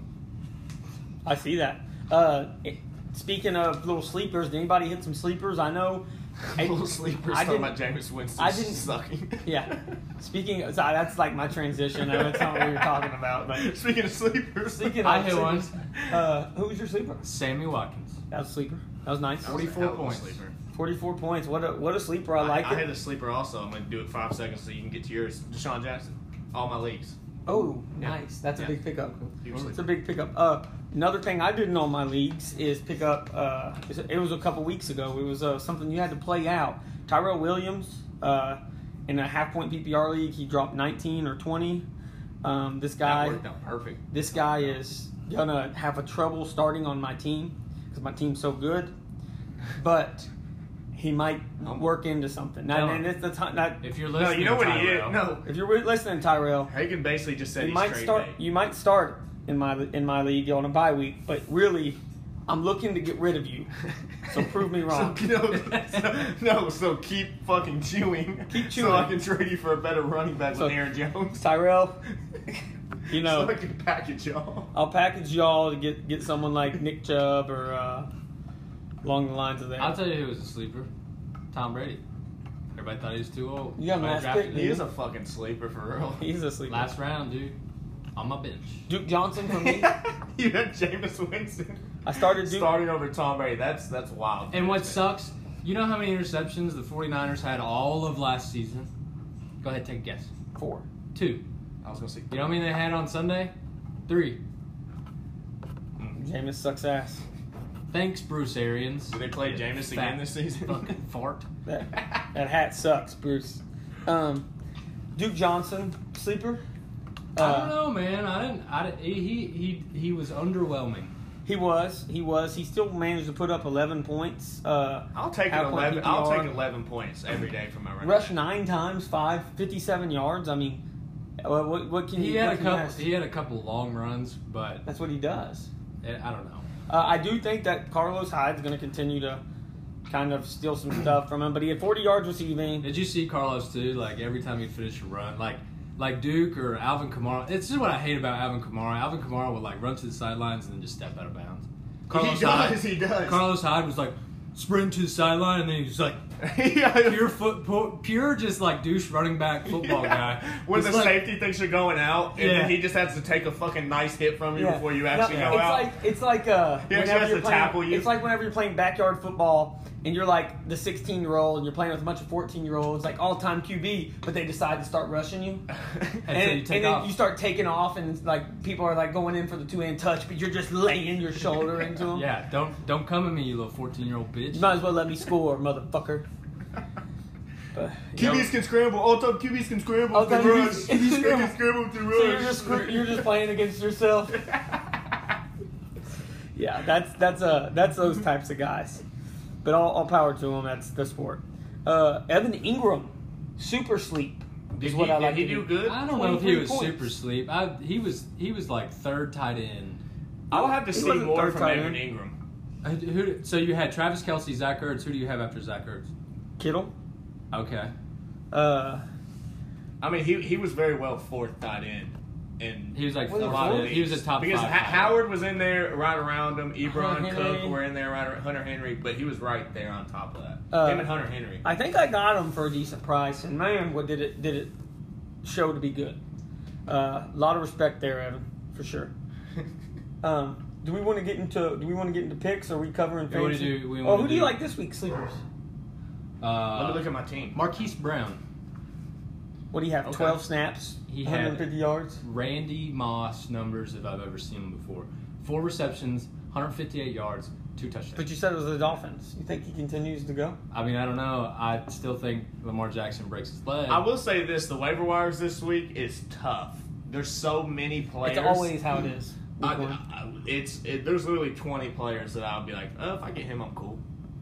I see that. Uh, it- speaking of little sleepers, did anybody hit some sleepers? I know. I- Little sleepers I talking didn't- about Jameis Winston I didn't- sucking. Yeah. Speaking of, sorry, that's like my transition. I know it's not what we were talking about, but Speaking of sleepers, speaking of I hit one. sleepers, uh, who was your sleeper? Sammy Watkins. That was a sleeper. That was nice. That was a forty-four hell of a points. sleeper. forty-four points. What a what a sleeper. I like I, I it. hit a sleeper also. I'm going to do it five seconds so you can get to yours. Deshaun Jackson. All my leagues. Oh, Yeah. nice. That's Yeah. a big pickup. Huge It's sleeper. a big pickup. Uh, another thing I did in all my leagues is pick up. Uh, it was a couple weeks ago. It was uh, something you had to play out. Tyrell Williams uh, in a half point P P R league, he dropped nineteen or twenty. Um, this guy, That worked out perfect. this guy is gonna have a trouble starting on my team because my team's so good, but he might work into something. Now, Tell and him. it's the time that If you're No, listening, you know what he is? Tyrell, No. if you're listening, Tyrell, Hagen basically just said you he's might trade start. bait. You might start in my in my league on a bye week, but really, I'm looking to get rid of you. So prove me wrong. So, no, so, no, so keep fucking chewing. Keep So I chewing. can trade you for a better running back So- with Aaron Jones. Tyrell, you know, so I can package y'all. I'll package y'all to get get someone like Nick Chubb or uh, along the lines of that. I'll tell you who was a sleeper. Tom Brady. Everybody thought he was too old. You got him Everybody last drafted pick, him. He is a fucking sleeper for real. He's a sleeper. Last round, dude. On my bench. Duke Johnson for me. you had Jameis Winston. I started Duke. starting over Tom Brady. That's that's wild. And what sucks, you know how many interceptions the 49ers had all of last season? Go ahead, take a guess. Four. Two. I was gonna say. You know how many they had on Sunday? Three. Jameis sucks ass. Thanks, Bruce Arians. Do they play Jameis again Fat this season? Fucking fart. That that hat sucks, Bruce. Um, Duke Johnson, sleeper. I don't Uh, know, man. I didn't. I didn't, he he he was underwhelming. He was. He was. He still managed to put up eleven points. Uh, I'll take an half point eleven. I'll P P R. take eleven points every day from my running Rush back. nine times, five, fifty-seven yards. I mean, uh, what, what can He you? had what a can you couple. ask? He had a couple long runs, but That's what he does. eh, I don't know. Uh, I do think that Carlos Hyde's going to continue to kind of steal some stuff from him, but he had forty yards receiving. Did you see Carlos too? Like every time he'd finish a run, like like Duke or Alvin Kamara. It's just what I hate about Alvin Kamara. Alvin Kamara would like run to the sidelines and then just step out of bounds. Carlos he does. Hyde, He does. Carlos Hyde was like sprint to the sideline and then he's like yeah. pure foot, pu- pure just like douche running back football Yeah. guy. When It's the like- safety thinks you're going out, and Yeah. then he just has to take a fucking nice hit from you Yeah. before you No, actually go it's out. like it's like uh, He actually whenever has you're to playing, tackle you. It's like whenever you're playing backyard football and you're like the sixteen year old and you're playing with a bunch of fourteen year olds, like all time Q B, but they decide to start rushing you, And and, so you take and then off. you start taking off, and like people are like going in for the two hand touch, but you're just laying your shoulder into them. Yeah, don't don't come at me, you little fourteen year old bitch. You might as well let me score, motherfucker. But, you know, Q Bs can scramble. All time Q Bs can scramble All with the time rush. Q Bs Q Bs can can scramble with the rush. so you're just you're just playing against yourself. Yeah, that's that's uh that's those types of guys. But all, all power to them. That's the sport. Uh, Evan Ingram, super sleep. Did Is he, what I did like he to do do. good? I don't know if he twenty-three was points. super sleep. I, he was he was like third tight end. I'll have to He see wasn't more third from tight Evan end. Ingram. Uh, Who, so you had Travis Kelce, Zach Ertz. Who do you have after Zach Ertz? Kittle. Okay. Uh, I mean, he he was very well fourth tight end. And He was like Was a he lot of, fourth? he was a top because five. Ha- tight end. Howard was in there right around him. Ebron, Hunter Cook Henry. were in there right around Hunter Henry, but he was right there on top of that. Uh, Him and Hunter Henry. I think I got him for a decent price, and man, what did it did it show to be good. Uh, a lot of respect there, Evan, for sure. Um, do we want to get into do we want to get into picks? Or are we covering Yeah, what do fantasy? you do- we oh, wanna who do you do- like this week, sleepers? Uh, Let me look at my team. Marquise Brown, What do you have? Okay. Twelve snaps, He one hundred fifty had- yards. Randy Moss numbers if I've ever seen him before. Four receptions, one hundred fifty-eight yards, two touchdowns. But you said it was the Dolphins. You think he continues to go? I mean, I don't know. I still think Lamar Jackson breaks his leg. I will say this: the waiver wires this week is tough. There's so many players. It's always how it is. I, I, it's it, there's literally twenty players that I'll be like, oh, if I get him, I'm cool.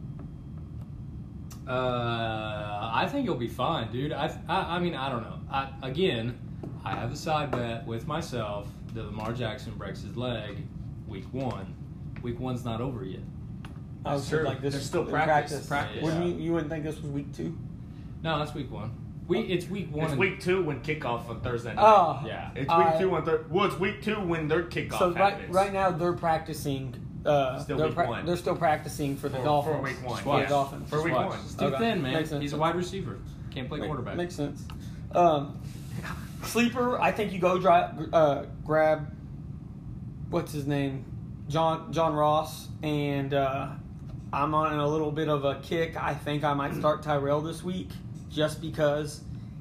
Uh, I think you'll be fine, dude. I, I, I mean, I don't know. I, again, I have a side bet with myself that Lamar Jackson breaks his leg week one. Week one's not over yet. I was Sure. like this. There's still in practice. Practice. Wouldn't you? You wouldn't think this was week two? No, that's week one. We, it's week one. It's and- week two when kickoff on Thursday night. Oh, Yeah. It's week I- two when thir- well, it's week two when their kickoff So right, happens. right now they're practicing. Uh, Still they're, week pra- one. they're still practicing for the For- Dolphins. for week one, For the yeah. Dolphins. For week Watch. one. He's too Okay. thin, man. Makes sense. He's a wide receiver. Can't play Make- quarterback. Makes sense. Um, sleeper, I think you go dri- uh, grab what's his name, John John Ross, and uh, I'm on a little bit of a kick. I think I might start Tyrell this week just because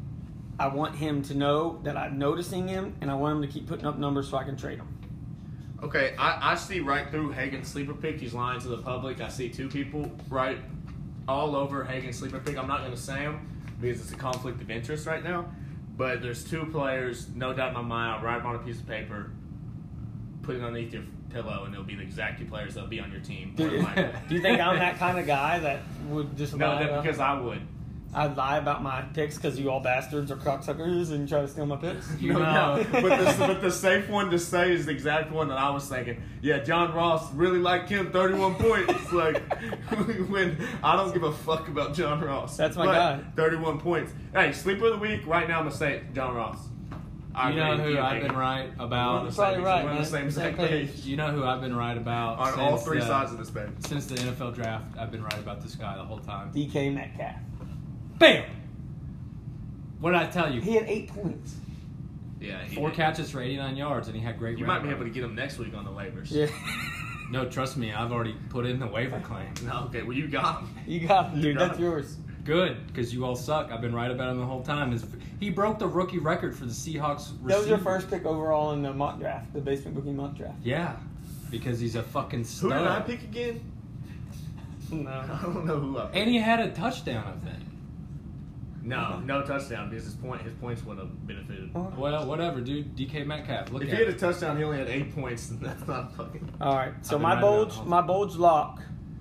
I want him to know that I'm noticing him, and I want him to keep putting up numbers so I can trade him. Okay, I, I see right through Hagen's sleeper pick. He's lying to the public. I see two people right all over Hagen's sleeper pick. I'm not going to say them because it's a conflict of interest right now. But there's two players, no doubt in my mind. I'll write them on a piece of paper, put it underneath your pillow, and they'll be the exact two players that'll be on your team. Do, More than likely. do you think I'm that kind of guy that would just No, lie that, about- because I would. I'd lie about my picks because you all bastards are cocksuckers and try to steal my picks? You no, know. no. But, the, but the safe one to say is the exact one that I was thinking. Yeah, John Ross really liked him, thirty-one points. Like, when I don't give a fuck about John Ross. That's my but guy. thirty-one points. Hey, sleeper of the week, right now I'm going to say it, John Ross. I You know agree. who I've agree. been right We're on about? the Probably same, right, we're on the man. same, Same same page. page. You know who I've been right about? On all since, three uh, sides of this bed. Since the N F L draft, I've been right about this guy the whole time. D K Metcalf. Bam! What did I tell you? He had eight points. Yeah, he Four did. catches for eighty-nine yards, and he had great. You route might be able to running. get him next week on the waivers. Yeah. No, trust me, I've already put in the waiver claim. No, okay, well, you got him. You got him, You dude. got That's him. yours. Good, because you all suck. I've been right about him the whole time. His, he broke the rookie record for the Seahawks. That was your receiver. first pick overall in the mock draft, the basement booking mock draft. Yeah, because he's a fucking Who stud. did I pick again? No. I don't know who I picked. And he had a touchdown, I think. No, no touchdown because his point his points would have benefited. Well, whatever, dude. D K Metcalf. Look If at he had a it. touchdown, he only had eight points, and that's not fucking. All right. So I've been my right bulge, about it. my bulge lock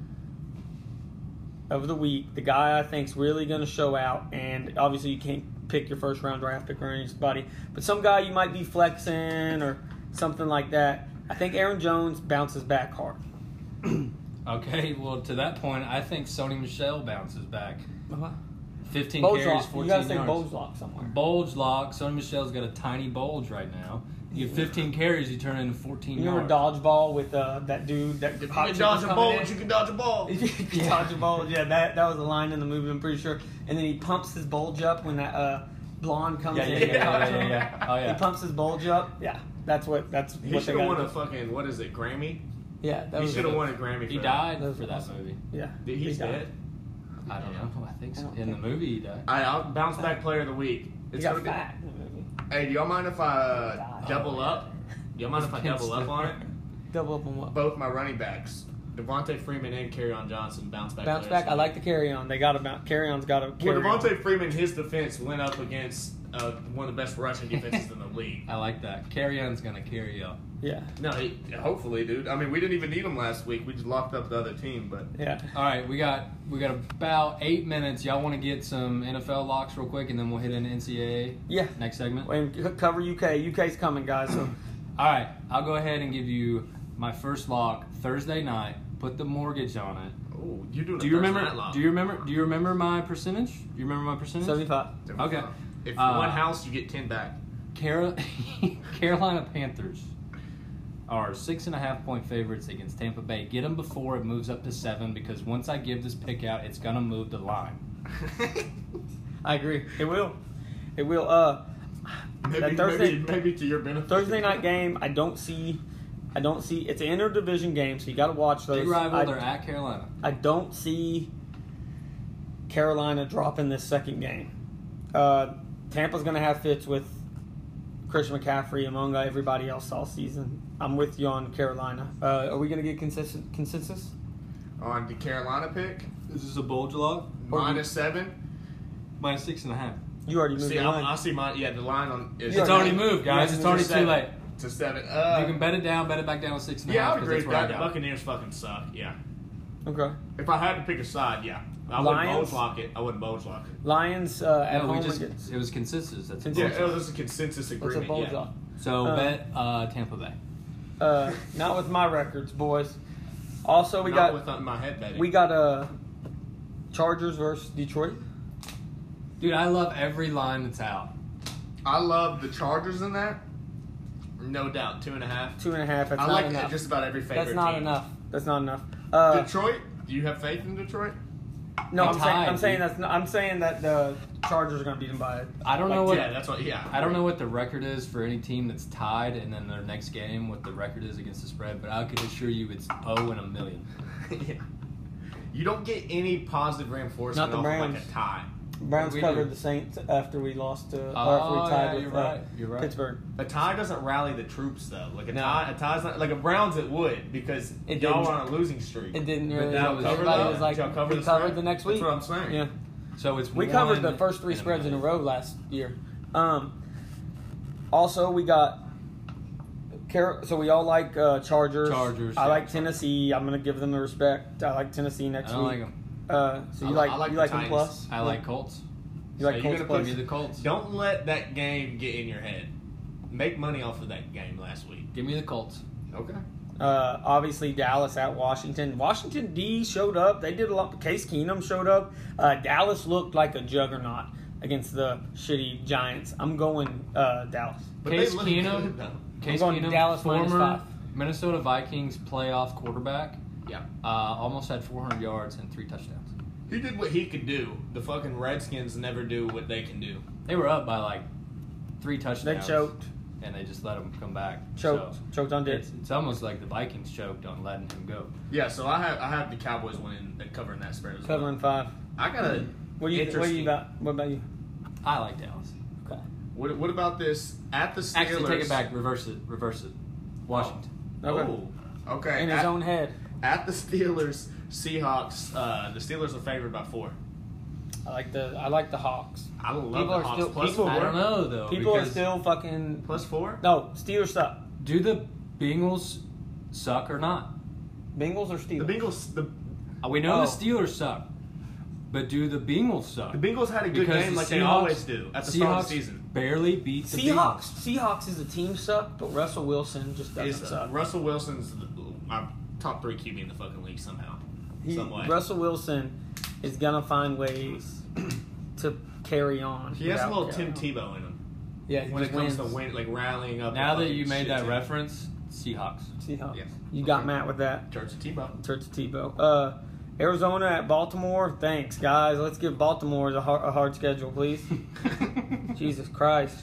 of the week, the guy I think's really going to show out, and obviously you can't pick your first round draft pick or anybody, but some guy you might be flexing or something like that. I think Aaron Jones bounces back hard. Okay, well, to that point, I think Sony Michel bounces back. fifteen Bulge carries, lock. fourteen You got to say yards. bulge lock somewhere. Bulge lock. Sony Michel's got a tiny bulge right now. You get fifteen carries, you turn into fourteen You remember yards. dodgeball with uh, that dude that If you hot can chick dodge was a coming ball, in? you can dodge a ball. You can dodge a bulge. Yeah, that that was a line in the movie. I'm pretty sure. And then he pumps his bulge up when that uh, blonde comes Yeah, yeah, in. yeah, yeah, yeah, yeah. Oh, yeah. He pumps his bulge up. Yeah, that's what that's He what they should have got. won a fucking what is it, Grammy? Yeah, that He was should have won a Grammy. He for died That was for that awesome. movie. Yeah, That. He's he died. dead. I don't know. I think I so. don't In the think- movie, he died. All right, I'll bounce back player of the week. He It's got gonna be- fat in the movie. Hey, do y'all mind if I uh, died. double Oh, up? Do y'all mind if I double up on it? Double up on what? Both my running backs, Devontae Freeman and Kerryon Johnson, bounce back. Bounce players. back. I like the carry on. They got to bounce. Carry on's got to Well, carry on. Devontae Freeman, his defense went up against uh, one of the best rushing defenses in the league. I like that. Carry on's gonna carry you. Yeah, No, he, hopefully, dude. I mean, we didn't even need him last week. We just locked up the other team, but yeah. All right, we got we got about eight minutes. Y'all want to get some N F L locks real quick, and then we'll hit into N C double A Yeah. next segment. Wait, c- cover U K. U K's coming, guys. So All right, I'll go ahead and give you my first lock Thursday night. Put the mortgage on it. Ooh, you doing Do a you Thursday remember? night live. Do you remember? Do you remember my percentage? Do you remember my percentage? seventy-five. Okay. If Uh, one house, you get ten back. Carol- Carolina Panthers are six and a half point favorites against Tampa Bay. Get them before it moves up to seven, because once I give this pick out, it's gonna move the line. I agree. It will. It will. Uh, maybe, that Thursday, maybe, maybe to your benefit. Thursday night game. I don't see. I don't see. It's an interdivision game, so you got to watch those. Big rival. I, They're at Carolina. I don't see Carolina dropping this second game. Uh, Tampa's going to have fits with Christian McCaffrey among everybody else all season. I'm with you on Carolina. Uh, are we going to get consistent consensus? On the Carolina pick, Is this a bulge log? minus seven. Minus six and a half. You already moved See, the I, line. I see my yeah. The line on is It's already moved, guys. Yeah, It's already seven. too late. to seven. Uh, You can bet it down, bet it back down to six and a yeah, I half. would 'cause agree that's with where I that. The got it. Buccaneers fucking suck. Yeah. Okay. If I had to pick a side, yeah, I wouldn't Lions? bulge lock it. I wouldn't bulge lock it. Lions uh, at No, we home just, against. it was consensus. That's Consensus. Yeah, bulge it log. was a consensus What's a agreement. bulge yeah. off? So Uh, bet uh, Tampa Bay. Uh, not with my records, boys. Also, we Not got with uh, my head betting. we got uh, Chargers versus Detroit. Dude, I love every line that's out. I love the Chargers in that. No doubt, two and a half. Two and a half. That's I not like enough. just about every favorite That's not team. enough. That's not enough. Uh, Detroit? Do you have faith in Detroit? no, They I'm saying tied, I'm saying dude. that's not, I'm saying that the Chargers are going to beat them by. I don't like, know what yeah, that's what. Yeah, I don't know what the record is for any team that's tied, and then their next game, what the record is against the spread. But I can assure you, it's oh and a million. yeah. You don't get any positive reinforcement Not the off of like Browns. a tie. Browns We covered do. the Saints after we lost to. or Oh, after we tied yeah, with you're uh, right. You're right. Pittsburgh. A tie doesn't rally the troops though. Like a No. tie, a tie's not like a Browns. It would because It y'all didn't. were on a losing streak. It didn't But really. that was- everybody that? was like, Did y'all cover we the covered spread? the next That's week. what I'm saying. Yeah, So it's we one covered the first three and a spreads in a million. row last year. Um, also, we got. Car- So we all like uh, Chargers. Chargers, I yeah. like Tennessee. I'm gonna give them the respect. I like Tennessee next I don't week. like them. Uh, so you I- like, I like you the like them Titans. plus? I like Colts. You like So Colts you're plus? gonna Give me the Colts. Don't let that game get in your head. Make money off of that game last week. Give me the Colts. Okay. Uh, obviously Dallas at Washington. Washington D showed up. They did a lot. Case Keenum showed up. Uh, Dallas looked like a juggernaut against the shitty Giants. I'm going uh, Dallas. But Case they look Keenum. good, though. Case going Keenum, Dallas minus former five. Minnesota Vikings playoff quarterback, Yeah. uh, almost had four hundred yards and three touchdowns. He did what he could do. The fucking Redskins never do what they can do. They were up by like three They touchdowns. choked. And they just let him come back. Choked. So choked on it's, Dick. it's almost like the Vikings choked on letting him go. Yeah, so I have I have the Cowboys winning and covering that spread as Covering well. five. I got a What do you? What do interesting. you got? What about you? I like Dallas. Okay. What, what about this at the Steelers? Actually, take it back. Reverse it. Reverse it. Washington. Okay. Oh, okay. In his at, own head. at the Steelers, Seahawks. Uh, the Steelers are favored by four. I like the. I like the Hawks. I love People the are Hawks still- plus people- four. I don't know though. People are because still fucking. Plus four. No, Steelers suck. Do the Bengals suck or not? Bengals or The Steelers? Bengals. The Uh, We know Oh. the Steelers suck, but do the Bengals suck? the Bengals had a good Because game the like they Seahawks- always do at the start of Seahawks the season. barely beat the Seahawks. Bengals. Seahawks is a team suck, but Russell Wilson just doesn't Is, uh, suck. Russell Wilson's the, my top three Q B in the fucking league somehow. He, some way. Russell Wilson is gonna find ways to carry on. He has a without little Tim carrying on. Tebow in him Yeah, he when it just comes wins. to win, like rallying up. Now the that you fucking made shit that team. reference, Seahawks. Seahawks. Yeah. You got Okay. Matt with that. Church of Tebow. Church of Tebow. Uh, Arizona at Baltimore. Thanks, guys. Let's give Baltimore a hard, a hard schedule, please. Jesus Christ.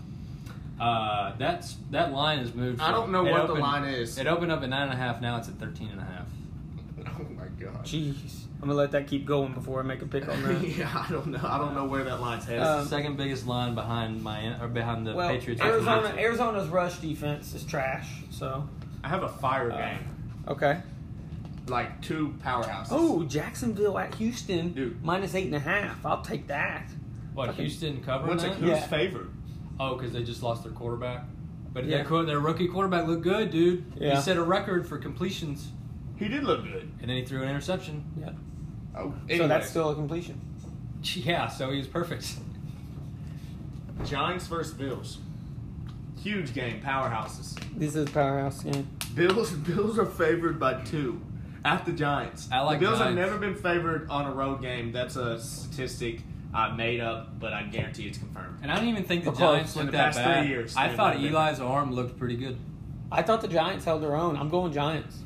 Uh, that's that line has moved. I don't from- know it what the opened- line is. It opened up at nine and a half. Now it's at thirteen and a half. Oh my god. Jeez. I'm gonna let that keep going before I make a pick on that. yeah, I don't know. I don't know where that line's headed. It's Um, the second biggest line behind my or behind the Well, Patriots. Arizona, Arizona's rush defense is trash. So, I have a fire uh, game, okay. like two powerhouses. Oh, Jacksonville at Houston, Dude. minus eight and a half. I'll take that. What fucking- Houston covering what's a that? who's Yeah. favored? Oh, because they just lost their quarterback. But Yeah. their, qu- their rookie quarterback looked good, dude. Yeah. He set a record for completions, He did look good. and then he threw an interception. Yeah. Oh, So anyway, that's still a completion. Yeah, so he was perfect. Giants versus Bills. Huge game, powerhouses. This is a powerhouse game. Bills Bills are favored by two. At the Giants. I like the Bills Giants. have never been favored on a road game. That's a statistic I made up, but I guarantee it's confirmed. And I don't even think the Of course, Giants in looked the that past three bad. years, I they've thought not been. Eli's arm looked pretty good. I thought the Giants held their own. I'm going Giants.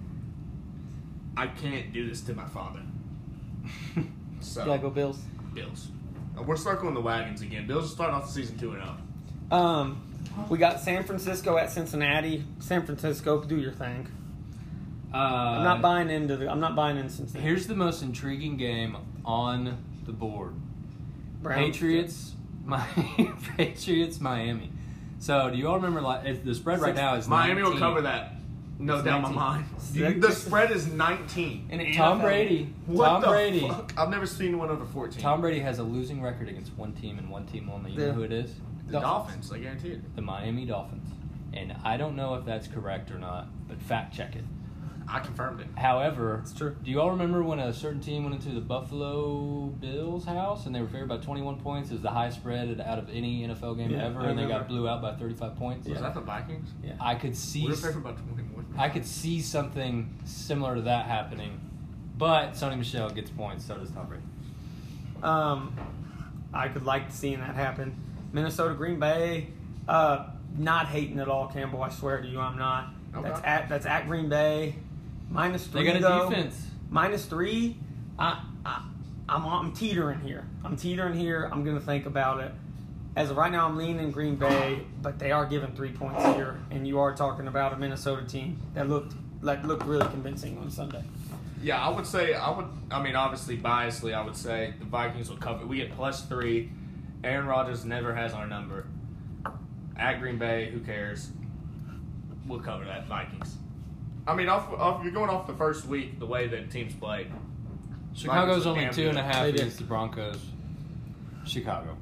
I can't do this to my father. So, Yeah, go Bills. Bills. Uh, We're circling the wagons again. Bills are starting off the season two and oh. Um, we got San Francisco at Cincinnati. San Francisco, do your thing. Uh, I'm not buying into the. I'm not buying into Cincinnati. Here's the most intriguing game on the board. Browns. Patriots, my Patriots, Miami. So, do you all remember? Like, the spread right now is Miami will nineteen. cover that. No It's doubt in my nineteen. mind. Six. The spread is nineteen. In the Tom N F L. Brady. What Tom the Brady. fuck? I've never seen one over fourteen. Tom Brady has a losing record against one team and one team only. You Yeah. know who it is? the Dolphins, I guarantee it. The Miami Dolphins. And I don't know if that's correct or not, but fact check it. I confirmed it. However, It's true. do you all remember when a certain team went into the Buffalo Bills house and they were favored by twenty-one points? It was the highest spread out of any N F L game Yeah, ever, I and they got remember. blew out by thirty-five points. Was that the Vikings? Yeah. I could see We were favored by twenty-one. I could see something similar to that happening, but Sony Michel gets points, so does Tom Brady. Um, I could like seeing that happen. Minnesota, Green Bay. Uh, not hating at all, Campbell. I swear to you, I'm not. Okay. That's at that's at Green Bay. Minus three. They got a though. defense. Minus three. I, I I'm I'm teetering here. I'm teetering here. I'm gonna think about it. As of right now, I'm leaning Green Bay, but they are giving three points here, and you are talking about a Minnesota team that looked like looked really convincing on Sunday. Yeah, I would say I would. I mean, obviously, biasly, I would say the Vikings will cover. We get plus three. Aaron Rodgers never has our number. At Green Bay, who cares? We'll cover that Vikings. I mean, off, off you're going off the first week, the way that teams played. Chicago's look only damn two and a good. half They did. against the Broncos. Chicago.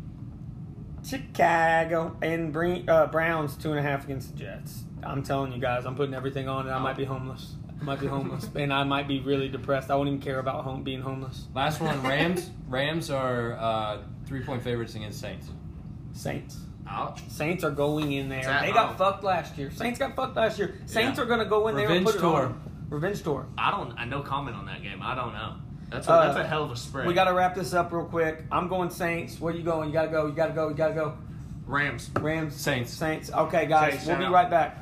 Chicago and Bre- uh, Browns two and a half against the Jets. I'm telling you guys, I'm putting everything on it. I might be homeless. I might be homeless, and I might be really depressed. I wouldn't even care about home being homeless. Last one, Rams. Rams are uh, three-point favorites against Saints. Saints. Ouch. Saints are going in there. It's at They got home. fucked last year. Saints got fucked last year. Saints Yeah. are going to go in there and Revenge put it tour. on. Revenge tour. I don't. I no comment on that game. I don't know. That's a, Uh, that's a hell of a spread. We got to wrap this up real quick. I'm going Saints. Where you going? You got to go. You got to go. You got to go. Rams. Rams. Saints. Saints. Okay, guys. Saints, we'll shout be out. right back.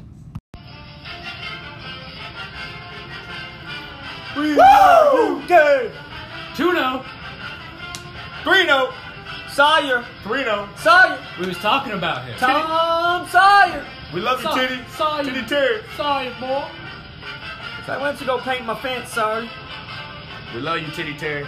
Woo! Good. two oh. three oh. Sawyer. three oh. Sawyer. We was talking about him. Tom Sawyer. We love you, Saw- Titty. saw you. Titty Terry. Sorry, boy. So I went to go paint my fence, Sawyer. We love you, Titty Terry.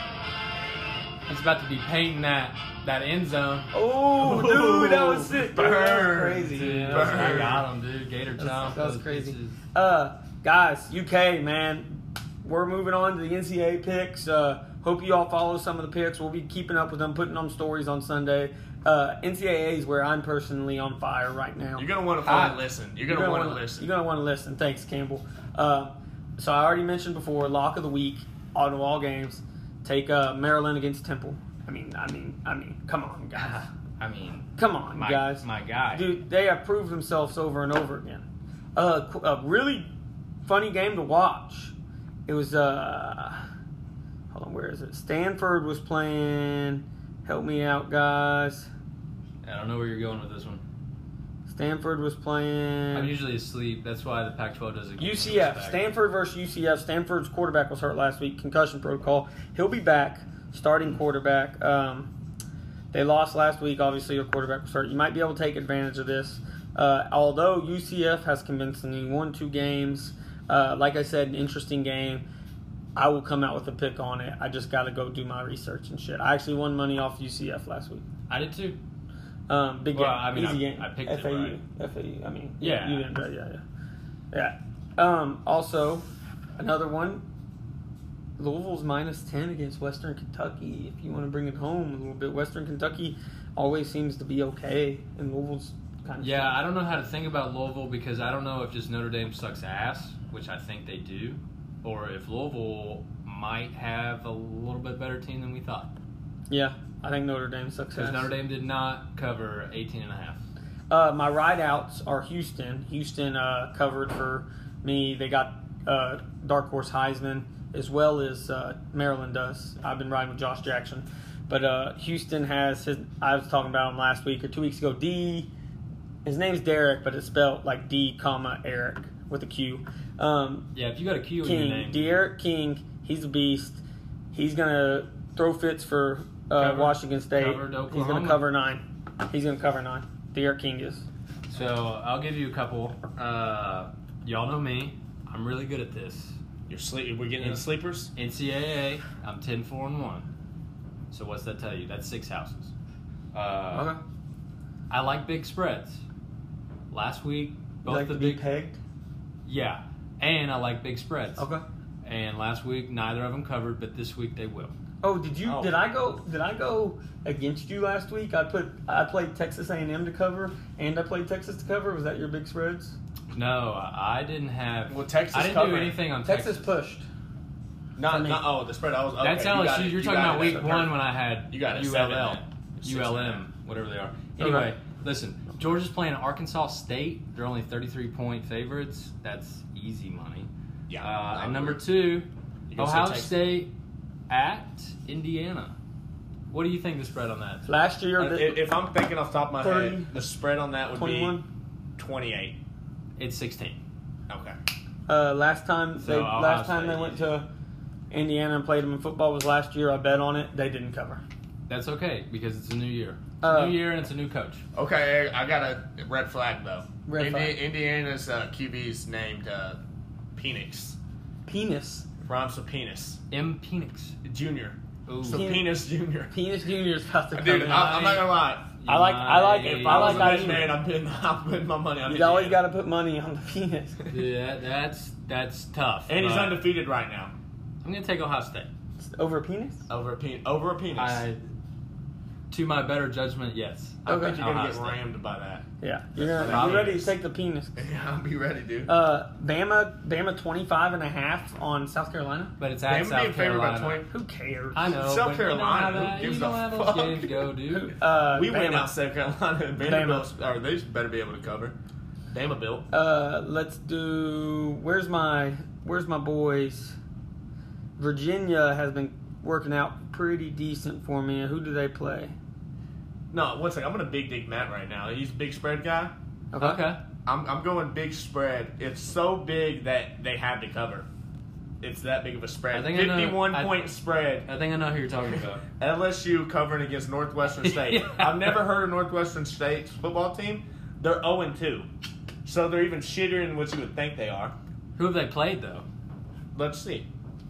He's about to be painting that that end zone. Oh, dude, that was sick. Dude, that was Burn. crazy. Dude, Yeah, that was- I Burn. got him, dude. Gator That's, Chomp. that was those crazy. bitches. Uh, guys, U K, man, we're moving on to the N C double A picks. Uh, hope you all follow some of the picks. We'll be keeping up with them, putting on stories on Sunday. Uh, N C double A is where I'm personally on fire right now. You're gonna want to I- listen. You're gonna, want to wanna- listen. You're gonna want to listen. Thanks, Campbell. Uh, so I already mentioned before, lock of the week, out of all games, take uh, Maryland against Temple. I mean, I mean, I mean, come on, guys. I mean, Come on, my, guys. my guy. Dude, they have proved themselves over and over again. Uh, qu- a really funny game to watch. It was, uh, hold on, where is it? Stanford was playing, help me out, guys. I don't know where you're going with this one. Stanford was playing. I'm usually asleep. That's why the Pac twelve doesn't. U C F, Stanford versus U C F. Stanford's quarterback was hurt last week, concussion protocol. He'll be back, starting quarterback. Um, they lost last week, obviously, your quarterback was hurt. You might be able to take advantage of this. Uh, although U C F has convincingly won two games, uh, like I said, an interesting game. I will come out with a pick on it. I just got to go do my research and shit. I actually won money off U C F last week. I did too. Um, big Well, game, I mean, easy I- game. I picked it F A U, right. F A U. I mean, Yeah. you didn't, right? Yeah, yeah, yeah. Um, also, another one. Louisville's minus ten against Western Kentucky. If you want to bring it home a little bit, Western Kentucky always seems to be okay, and Louisville's kind of Yeah, I don't know how to think about Louisville because I don't know if just Notre Dame sucks ass, which I think they do, or if Louisville might have a little bit better team than we thought. yeah. I think Notre Dame sucks Because ass. Notre Dame did not cover eighteen and a half. Uh, my rideouts are Houston. Houston uh, covered for me. They got uh, dark horse Heisman, as well as uh, Maryland does. I've been riding with Josh Jackson. But uh, Houston has his, I was talking about him last week or two weeks ago, D, his name's Derek, but it's spelled like D, comma, Eric with a Q. Um, Yeah, if you got a Q in King, your name. De'Eric King, he's a beast. He's going to throw fits for uh, Cover- Washington State. covered He's going Oklahoma. to cover nine. He's going to cover nine. De'Eric King is. So I'll give you a couple. Uh, y'all know me. I'm really good at this. You're sleep. We're getting into sleepers. N C double A, I'm ten four and one. So what's that tell you? That's six houses. Uh, Okay. I like big spreads. Last week, You both like the to be big pegged? yeah, and I like big spreads. Okay. And last week, neither of them covered, but this week they will. Oh, did you? Oh. Did I go? Did I go against you last week? I put. I played Texas A and M to cover, and I played Texas to cover. Was that your big spreads? No, I didn't have. Well, Texas I didn't do covered. anything on Texas, Texas. pushed. Not, For me. not oh the spread. I was. Okay, That's you L got S U. it, You're you talking got about it. week That's one perfect. when I had You got a U L seven L, then. Six U L and a M, half. whatever they are. Okay. Anyway, listen. Georgia's playing Arkansas State. They're only thirty-three point favorites. That's easy money. Yeah. Uh, I and number agree. two, You gonna say Ohio Texas? State at Indiana. What do you think the spread on that? Last year, Uh, the, if if I'm thinking off the top of my thirty, head, the spread on that would twenty-one. be twenty-eight. It's sixteen. Okay. Uh, last time So they Ohio last time State, they went yeah. to Indiana and played them in football was last year. I bet on it. They didn't cover. That's okay because it's a new year. It's Uh, a new year and it's a new coach. Okay, I got a red flag though. Red Indi- flag. Indiana's uh, Q B's named uh, Penix. Penis. Rhymes with penis. M. Penix. Junior. Ooh. So Pen- Penis Junior. Penis Junior is about to come Dude, in. I, I'm not gonna lie. I like- I like- You If I I like was a betting Indiana. man, I'm putting, I'm putting my money on You always got Indiana. to put money on the penis. Yeah, that's that's tough. And he's but undefeated right now. I'm gonna take Ohio State. Over a penis? Over a penis. Over a penis. I, to my better judgment, yes. I Okay. think you're gonna Ohio get State. rammed by that. Yeah. You're, gonna, Probably you're ready is. to take the penis. Yeah, I'll be ready, dude. Uh, Bama, Bama twenty-five and a half on South Carolina. But it's They at would be South in favor by Carolina. twenty. Who cares? I know. South but Carolina, You know how, who that, gives you know a how those fuck? games go, dude. Uh, We Bama. win out South Carolina and Vanderbilt, or they better be able to cover. Bama built. Uh, let's do. Where's my Where's my boys? Virginia has been working out pretty decent for me. Who do they play? No, one second. I'm gonna big dig Matt right now. He's a big spread guy. Okay. I'm, I'm going big spread. It's so big that they had to cover. It's that big of a spread. I think I know- fifty-one I- point spread. I think I know who you're talking about. L S U covering against Northwestern State. Yeah. I've never heard of Northwestern State's football team. They're oh and two. So they're even shittier than what you would think they are. Who have they played though? Let's see.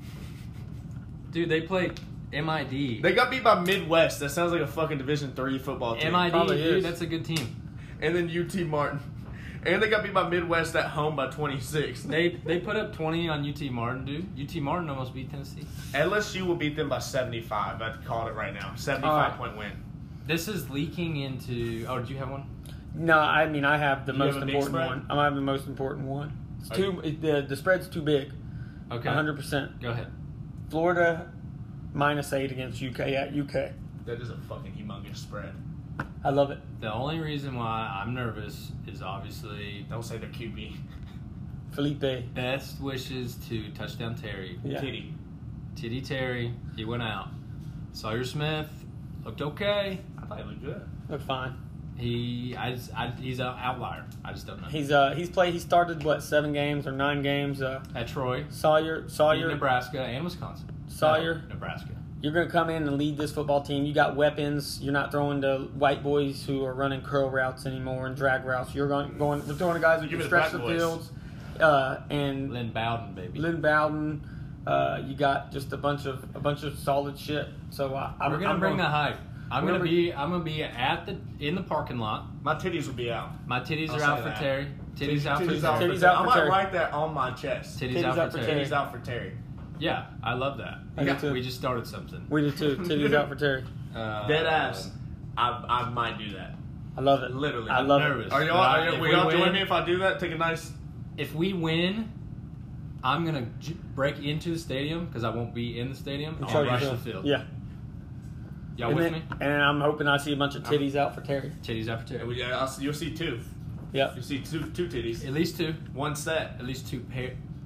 Dude, they played M I D. They got beat by Midwest. That sounds like a fucking Division three football team. M I D, Probably dude, is. that's a good team. And then U T Martin. And they got beat by Midwest at home by twenty-six. They they put up twenty on U T Martin, dude. U T Martin almost beat Tennessee. L S U will beat them by seventy-five. I've called it right now. seventy-five All point win. This is leaking into. Oh, did you have one? No, I mean I have the You most have a big important spread? one. I have the most important one. It's Are too. It, the the spread's too big. Okay. one hundred percent. Go ahead. Florida minus eight against U K at U K. That is a fucking humongous spread. I love it. The only reason why I'm nervous is obviously Don't say they're Q B. Felipe. best wishes to touchdown Terry. Yeah. Titty. Titty Terry, he went out. Sawyer Smith looked okay. I thought he looked good. Look fine. He, I, just, I he's an outlier. I just don't know. He's uh he's played. He started what seven games or nine games. Uh, At Troy, Sawyer beat Sawyer Nebraska and Wisconsin. Sawyer. No, Nebraska. You're going to come in and lead this football team. You got weapons. You're not throwing to white boys who are running curl routes anymore and drag routes. You're going, going we're throwing to guys who Give can me the stretch black the boys. fields. Uh, and Lynn Bowden, baby. Lynn Bowden. Uh, you got just a bunch of a bunch of solid shit. So I, I'm, We're gonna I'm bring going, the hype. I'm We're gonna gonna- be. I'm gonna be at the in the parking lot. My titties will be out. My titties I'll are say out for that. Terry. Titties, out for Titties Terry. Titties for out I for might Terry. write that on my chest. Titties, Titties out, out for for Terry. Titties out for Terry. Yeah, I love that. I do Yeah, too. We just started something. We did too. Titties out for Terry. Uh, Dead ass. I, I might do that. I love it. Literally. I love nervous. it. Are y'all? But Are if y'all will we y'all join win- me if I do that? Take a nice. If we win, I'm gonna j- break into the stadium because I won't be in the stadium. And I'll show you rush the- the field. Yeah. Y'all and with then, me? And I'm hoping I see a bunch of titties out for Terry. Titties out for Terry. Yeah, I'll see, you'll see two. Yep. You'll see two two titties. At least two. One set. At least two pair.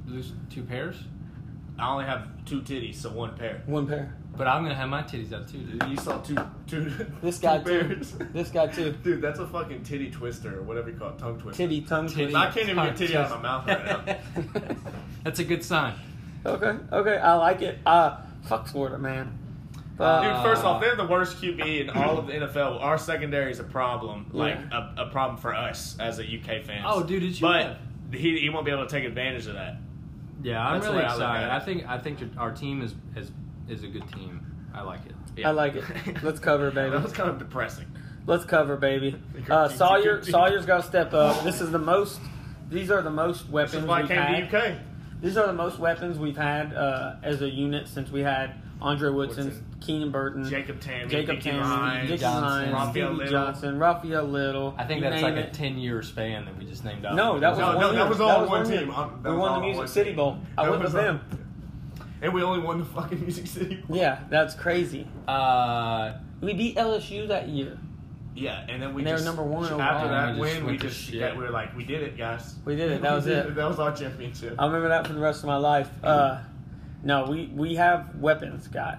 lose two pairs. I only have two titties, so one pair. One pair. But I'm gonna have my titties out too, dude. You saw two, two. This guy two too. pairs. This guy too. Dude, that's a fucking titty twister, or whatever you call it, tongue twister. Titty, tongue Titty. titty. I can't even get titty out of my mouth right now. That's a good sign. Okay, okay, I like it. Uh, fuck Florida, man. Uh, Dude, first off, they're the worst Q B in all of the N F L. Our secondary is a problem, like Yeah. a, a problem for us as a U K fans. Oh, dude, did you? But he he won't be able to take advantage of that. Yeah, I'm That's the really way I look excited. at it. I think I think our team is is is a good team. I like it. Yeah. I like it. Let's cover, baby. That was kind of depressing. Let's cover, baby. Uh, Sawyer, Sawyer's got to step up. This is the most. These are the most This weapons is why I we've came to had. U K. These are the most weapons we've had uh, as a unit since we had Andre Woodson, Woodson. Keenan Burton, Jacob Tammy, Jacob Dickie Tammy, Lyons, Dickie Johnson, Lyons, Raphael Stevie Little. Johnson, Raphael Little. I think you that's name like a it. ten-year span that we just named out. No, that was No, one no, year. that was all one one year. team. Um, that We was won all the on Music one City team. Bowl. I That went was with all- them. And we only won the fucking Music City Bowl. Yeah, that's crazy. Uh, We beat L S U that year. Yeah, and then we And they were just number one after overall. that And we just win, we went to just shit. got, we were like, we did it, guys. We did it. That was We did it. That was our championship. I remember that for the rest of my life. Uh, no, we, we have weapons, guys.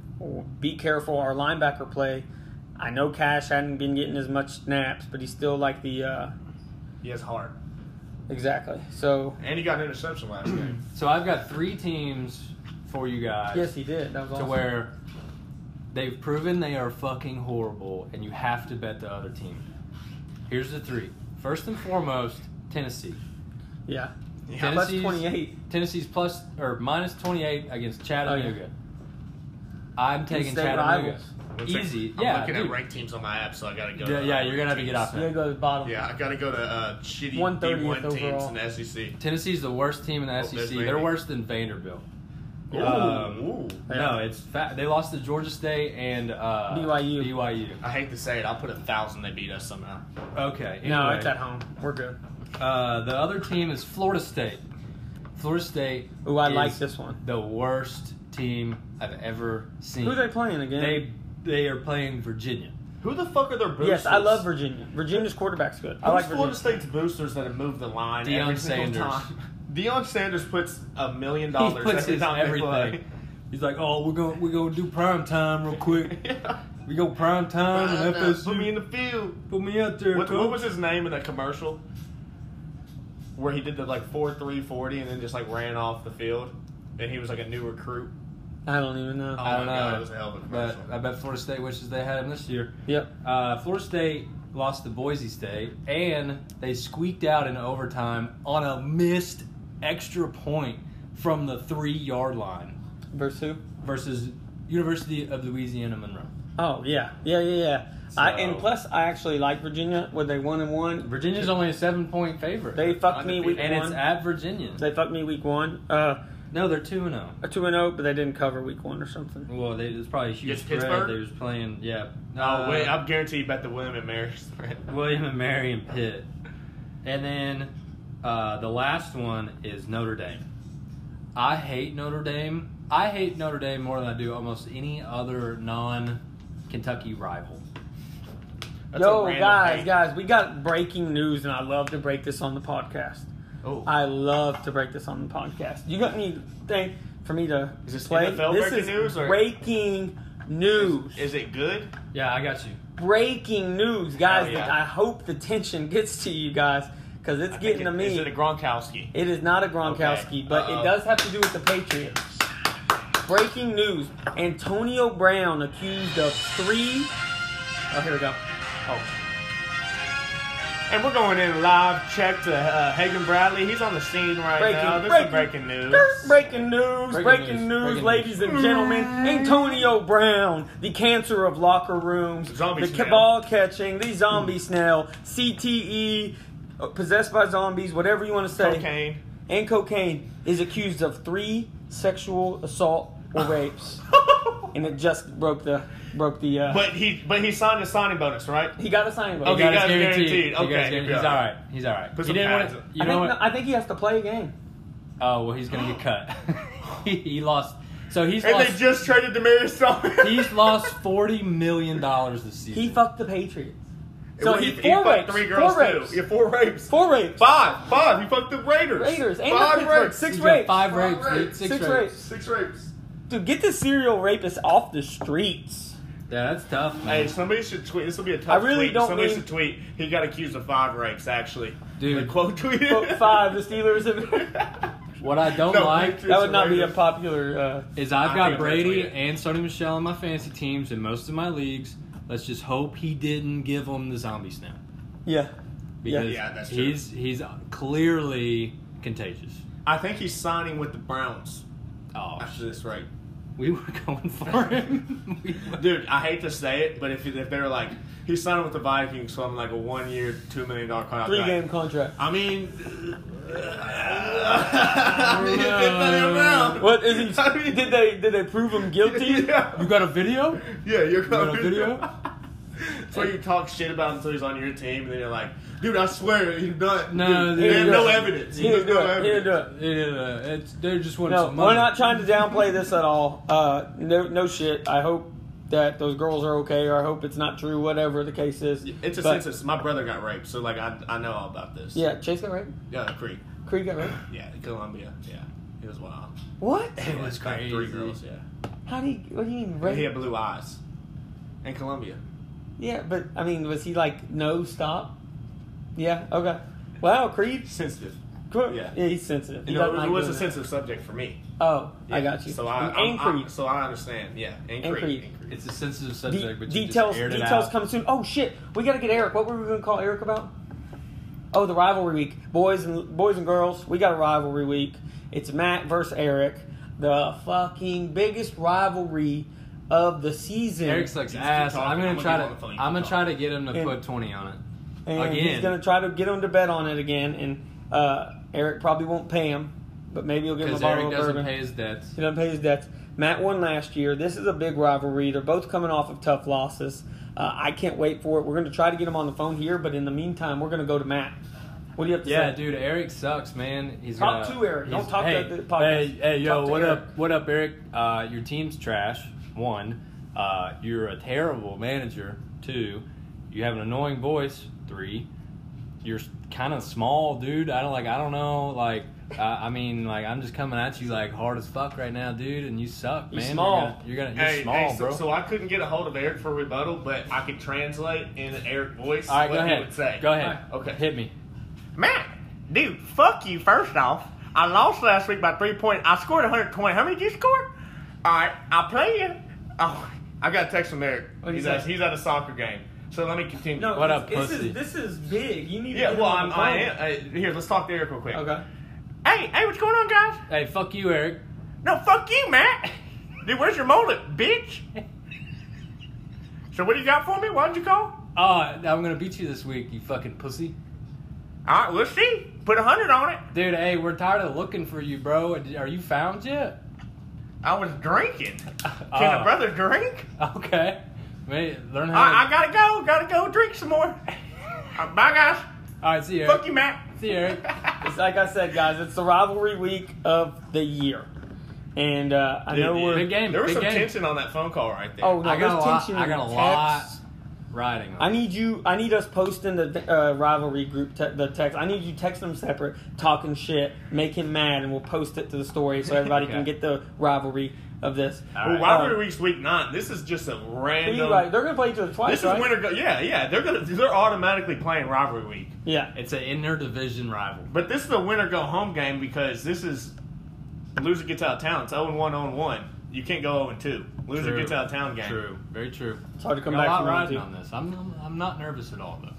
Be careful. Our linebacker play. I know Cash hadn't been getting as much snaps, but he's still like the uh, He has heart, exactly. So and he got an interception last game. so I've got three teams for you guys. yes, he did. That was to awesome. where they've proven they are fucking horrible, and you have to bet the other team. Here's the three. First and foremost, Tennessee. Yeah. Yeah, Plus Tennessee's- twenty-eight. Tennessee's plus or minus twenty-eight against Chattanooga. Oh, yeah. I'm taking In-state Chattanooga. rivals. One second. Easy. I'm yeah, looking dude. at ranked teams on my app, so I gotta go. Yeah, to, yeah, uh, you're gonna have to get teams. off You gotta go to the bottom. Yeah, I gotta go to uh, shitty one D thirtieth one teams overall. in the S E C. Tennessee's the worst team in the Oh, S E there's C. Vandy. They're worse than Vanderbilt. Ooh, Um, ooh. No, it's fat. They lost to Georgia State and uh, B Y U. B Y U. I hate to say it, I'll put a thousand. They beat us somehow. Okay. No, anyway. it's at home. We're good. Uh, the other team is Florida State. Florida State. Ooh, I is like this one. The worst team I've ever seen. Who are they playing again? They they are playing Virginia. Who the fuck are their boosters? yes, I love Virginia. Virginia's quarterback's good. I Who's like Florida Virginia. State's boosters that have moved the line Deion every single Sanders. time? Deion Sanders puts a million He dollars puts every his time they play. everything. He's like, oh, we're gonna we're gonna do prime time real quick. Yeah. We go prime time and F S U. Put me in the field. Put me out there. What, coach. what was his name in that commercial? Where he did the like four three forty and then just like ran off the field, and he was like a new recruit. I don't even know. Oh I don't my know. God, it was a hell of a But commercial. I bet Florida State wishes they had him this year. Yep. Uh, Florida State lost to Boise State, and they squeaked out in overtime on a missed extra point from the three-yard line Versus who? versus University of Louisiana Monroe. Oh yeah, yeah, yeah, yeah. I, and So- plus, I actually like Virginia. Where they one and one. Virginia's only a seven-point favorite. They fucked me week and one. it's at Virginia. They fucked me week one. Uh, No, they're two and zero. a two and zero, but they didn't cover week one or something. Well, they, it's probably a huge Against spread. Pittsburgh? They was playing, yeah. Oh Uh, wait, I'm guaranteed you bet the William and Mary spread. William and Mary and Pitt. And then uh, the last one is Notre Dame. I hate Notre Dame. I hate Notre Dame more than I do almost any other non-Kentucky rival. That's a Yo, random guys, hate. guys, we got breaking news, and I love to break this on the podcast. Oh, I love to break this on the podcast. You got anything for me to Is this play? N F L this breaking is news, or- breaking news. is it good? Yeah, I got you. breaking news, guys. Oh, yeah. I hope the tension gets to you guys because it's I think getting it- to me. Is it a Gronkowski? It is not a Gronkowski, Okay. but Uh-oh. it does have to do with the Patriots. Breaking news: Antonio Brown accused of three. Oh, here we go. Oh. And we're going in live check to uh, Hagen Bradley. He's on the scene right Breaking, now. This breaking, is breaking news. Breaking news, Breaking breaking, news, news, breaking ladies news. and gentlemen. Antonio Brown, the cancer of locker rooms, Zombie the snail. ball catching, the zombie snail, C T E, uh, possessed by zombies, whatever you want to say, Cocaine. and cocaine, is accused of three sexual assault or rapes, and it just broke the broke the. Uh, But he but he signed a signing bonus, right? he got a signing Okay, bonus. He got you his guys guaranteed. guaranteed. He got his Okay, guaranteed. you'll He's be all all right. He's all right. Put He some didn't want pads to. on. You I know think, what? I think he has to play a game. Oh well, he's gonna get cut. he, he lost. So he's And lost. they just traded Demarius Thomas. he's lost forty million dollars this season. He fucked the Patriots. So he, he- he four fucked rapes. three girls Four too. rapes. Yeah, four rapes. Four rapes. Five. Five. He fucked the Raiders. Raiders. And Five the Pittsburgh. rapes. Six He's got rapes. Five Five rapes, dude. rapes. Six, Six rapes. rapes. Six rapes. Dude, get the serial rapist off the streets. Yeah, that's tough, man. Hey, somebody should tweet. This will be a tough I really tweet. don't Somebody mean- should tweet. He got accused of five rapes, actually. Dude. Like, quote tweet. Quote five, the Steelers have... What I don't No, like pictures That would not be a Raiders. popular... Uh, is I've I got think Brady that's weird. and Sony Michelle in my fantasy teams and most of my leagues. Let's just hope he didn't give them the zombie snap. yeah. Because Yeah, that's true. he's he's clearly contagious. I think he's signing with the Browns Oh, after this rape. we were going for him. We were- Dude, I hate to say it, but if if they were like, he's signing with the Vikings, so I'm like a one year, two million dollar contract. Three-game contract. I mean, I mean, it's not around. What is he? I mean- Did they did they prove him guilty? Yeah, You got a video? yeah, you're got a coming. video? So you talk shit about him until he's on your team, and then you're like, dude, I swear he's not. No, dude, they they have didn't no do it. evidence. He didn't There's do no it. He didn't evidence. do it. Yeah, it's they're just wanting No, some money. we're not trying to downplay this at all. Uh, no, no shit. I hope that those girls are okay, or I hope it's not true. Whatever the case is. It's a But- census. My brother got raped, so like I I know all about this. Yeah, Chase got raped. Yeah, Creek. Creed got raped. Yeah, Columbia. Yeah, it was wild. What? It was It's got Three crazy. girls. Yeah. How do you? What do you mean rape? He had blue eyes. In Columbia. Yeah, but I mean, was he like no stop? Yeah. Okay. Wow, Creed. Sensitive. Cool. Yeah. Yeah, he's sensitive. He You know, doesn't it like was a doing that. sensitive subject for me. Oh, I Yeah. got you. So I, and I'm- Creed. I'm- so I understand. Yeah, and, And Creed. Creed. and Creed. It's a sensitive De- subject, but you details just aired it details out. come soon. Oh shit, we got to get Eric. What were we going to call Eric about? Oh, the rivalry week, boys and boys and girls. We got a rivalry week. It's Matt versus Eric, the fucking biggest rivalry of the season. Eric sucks You keep ass. talking, I'm I'm gonna gonna try get to. on the phone, you I'm keep gonna try to talking. get him to And- put twenty on it. and again. he's going to try to get him to bet on it again. And uh, Eric probably won't pay him, but maybe he'll give him a Because bottle Eric of doesn't bourbon. pay his debts. He doesn't pay his debts. Matt won last year. This is a big rivalry. They're both coming off of tough losses. Uh, I can't wait for it. We're going to try to get him on the phone here, but in the meantime, we're going to go to Matt. What do you have to Yeah, say? dude, Eric sucks, man. He's Talk got, to Eric. Don't he's- talk to hey, the podcast. Hey, hey, yo, Talk to what Eric. up? What up, Eric? Uh, your team's trash. One, uh, you're a terrible manager. Two, you have an annoying voice. Three, you're kind of small, dude. I don't like. I don't know. Like, I, I mean, like, I'm just coming at you like hard as fuck right now, dude, and you suck, You're man. small. You're gonna. You're, gonna, you're Hey, small, hey, so, bro. so I couldn't get a hold of Eric for rebuttal, but I could translate in Eric voice All right, what go he ahead. would say. Go ahead. Okay. Hit me. Matt, dude, fuck you, first off. I lost last week by three points. I scored one hundred twenty. How many did you score? All right, I'll play you. Oh, I got a text from Eric. What'd he He's say? at, he's at a soccer game. So let me continue. No, What up, this pussy? Is, this is big. You need to Yeah, get well, him on I'm, the I phone. am. Uh, here, let's talk to Eric real quick. Okay. Hey, hey, what's going on, guys? Hey, fuck you, Eric. No, fuck you, Matt. Dude, where's your mullet, bitch? So what do you got for me? Why'd you call? Oh, I'm gonna beat you this week, you fucking pussy. All right, we'll see. Put a hundred on it. Dude, hey, we're tired of looking for you, bro. Are you found yet? I was drinking. Can Oh. a brother drink? Okay. Wait, learn how. I, I to... gotta go. Gotta go drink some more. Uh, bye, guys. All right, see you, Eric. Fuck you, Matt. See you, Eric. It's like I said, guys. It's the rivalry week of the year, and uh, I Dude, know yeah. we're. Big game. There was big some game. tension on that phone call right there. Oh no, I got a there's lot. tension I in got a the lot text. riding. I need you. I need us posting the uh, rivalry group te- the text. I need you texting them separate, talking shit, make him mad, and we'll post it to the story so everybody Okay. can get the rivalry of this. All Well, right. rivalry Um, week's week nine. This is just a Be random. right. They're gonna play each other twice, this is right? winter. Go- yeah, yeah. They're gonna. They're automatically playing rivalry week. Yeah. It's an interdivision rival. But this is a winner go home game because this is loser gets out of town. It's zero and one, zero and one. You can't go zero and two. Loser True. gets out of town game. True. Very true. It's hard to come Got a back lot from one, riding too. on this. I'm, I'm I'm not nervous at all though.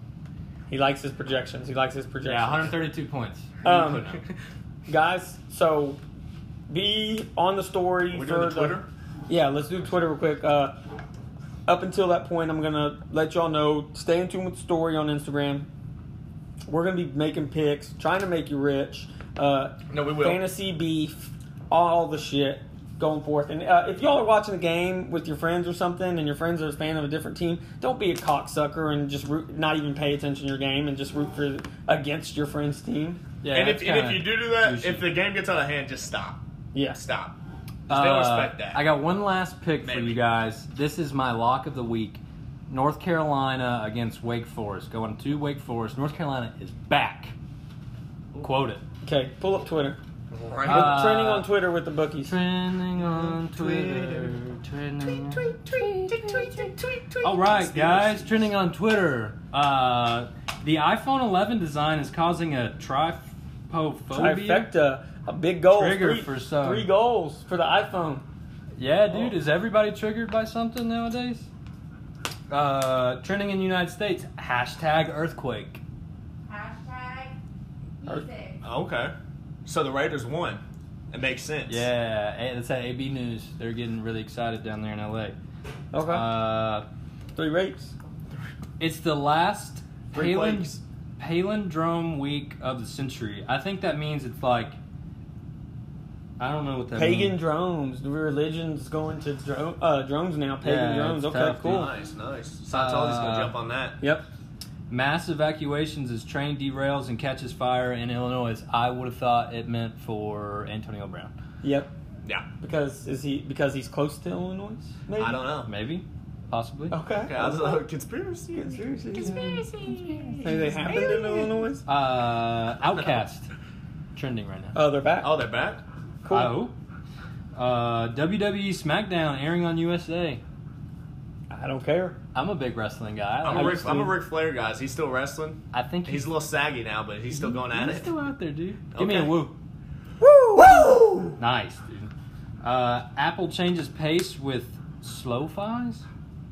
He likes his projections. He likes his projections. Yeah, one hundred thirty-two points. Who you Um, putting up? Guys, so be on the story We're for doing the Twitter? Yeah, let's do Twitter real quick. Uh, up until that point, I'm gonna let y'all know. Stay in tune with the story on Instagram. We're gonna be making picks, trying to make you rich. Uh, No, we will. Fantasy beef, all the shit going forth. And uh, if y'all are watching a game with your friends or something, and your friends are a fan of a different team, don't be a cocksucker and just root, not even pay attention to your game and just root for against your friend's team. Yeah, and if, that's and if kinda you do do that, douchey. if the game gets out of hand, just stop. Yeah. Stop. 'Cause they Uh, respect that. I got one last pick for Maybe. you guys. This is my lock of the week. North Carolina against Wake Forest. Going to Wake Forest. North Carolina is back. Quote it. Okay, pull up Twitter. Right. Uh, Trending on Twitter with the bookies. Trending on Twitter. Trending. tweet, tweet, tweet, tweet, tweet, tweet, tweet. All right, guys. Trending on Twitter. Uh, the iPhone eleven design is causing a trypophobia. Trifecta. A big goal. Trigger three, for some. Three goals for the iPhone. Yeah, dude. Oh. Is everybody triggered by something nowadays? Uh, trending in the United States. Hashtag earthquake. Hashtag Earth- music. Okay. So the Raiders won. It makes sense. Yeah, eh, that's at A B News. They're getting really excited down there in L A. Okay. Uh, Three rapes. it's the last Three palin- plagues. palindrome week of the century. I think that means it's like, I don't know what that Pagan means. drones. The religion's going to dro- uh, drones now. Pagan Yeah, drones. it's Okay, tough, cool. Nice, nice. Scientology's Uh, gonna jump on that. Yep. Mass evacuations as train derails and catches fire in Illinois. I would have thought it meant for Antonio Brown. Yep. Yeah. Because is he because he's close to Illinois? Maybe. I don't know. Maybe. Possibly. Okay. Okay, I was like, conspiracy. Conspiracy. Conspiracy. Maybe they happened in Illinois. Uh, Outcast. Trending right now. Oh, they're back. Oh, they're back? cool. I hope. Uh, W W E SmackDown airing on U S A. I don't care. I'm a big wrestling guy. I, I'm, like- a Ric, I'm a Ric Flair guy. Is he still wrestling? I think He's a little saggy now, but he's still going at he's it. still out there, dude. Give me a Okay. woo. Woo! Woo! Nice, dude. Uh, Apple changes pace with slow fies?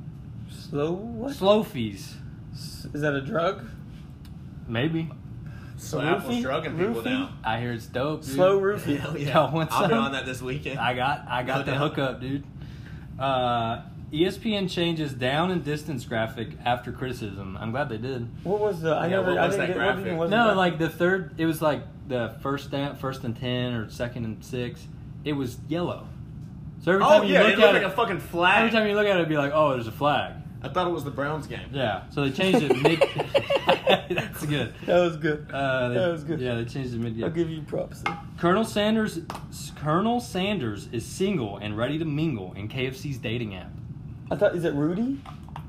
Slow what? Slow fees. Is that a drug? Maybe. So Roofie? Apple's drugging people Roofie? now. I hear it's dope, dude. Slow roofie. Hell Yo, what's I'll be up? on that this weekend. I got I got No the doubt. hookup, dude. Uh, E S P N changes down and distance graphic after criticism. I'm glad they did. What was the? I Yeah, never. what I was didn't that get. What even graphic? was the No, graphic? like the third, it was like the first down, first and ten or second and six. It was yellow. So every Oh, time you yeah, look it looked at like it, a fucking every flag. time you look at it, it'd be like, oh, there's a flag. I thought it was the Browns game. Yeah. So they changed it mid. That's good. that was good. Uh, they, That was good. Yeah, they changed it mid. I'll give you props. There. Colonel Sanders, Colonel Sanders is single and ready to mingle in K F C's dating app. I thought. Is it Rudy?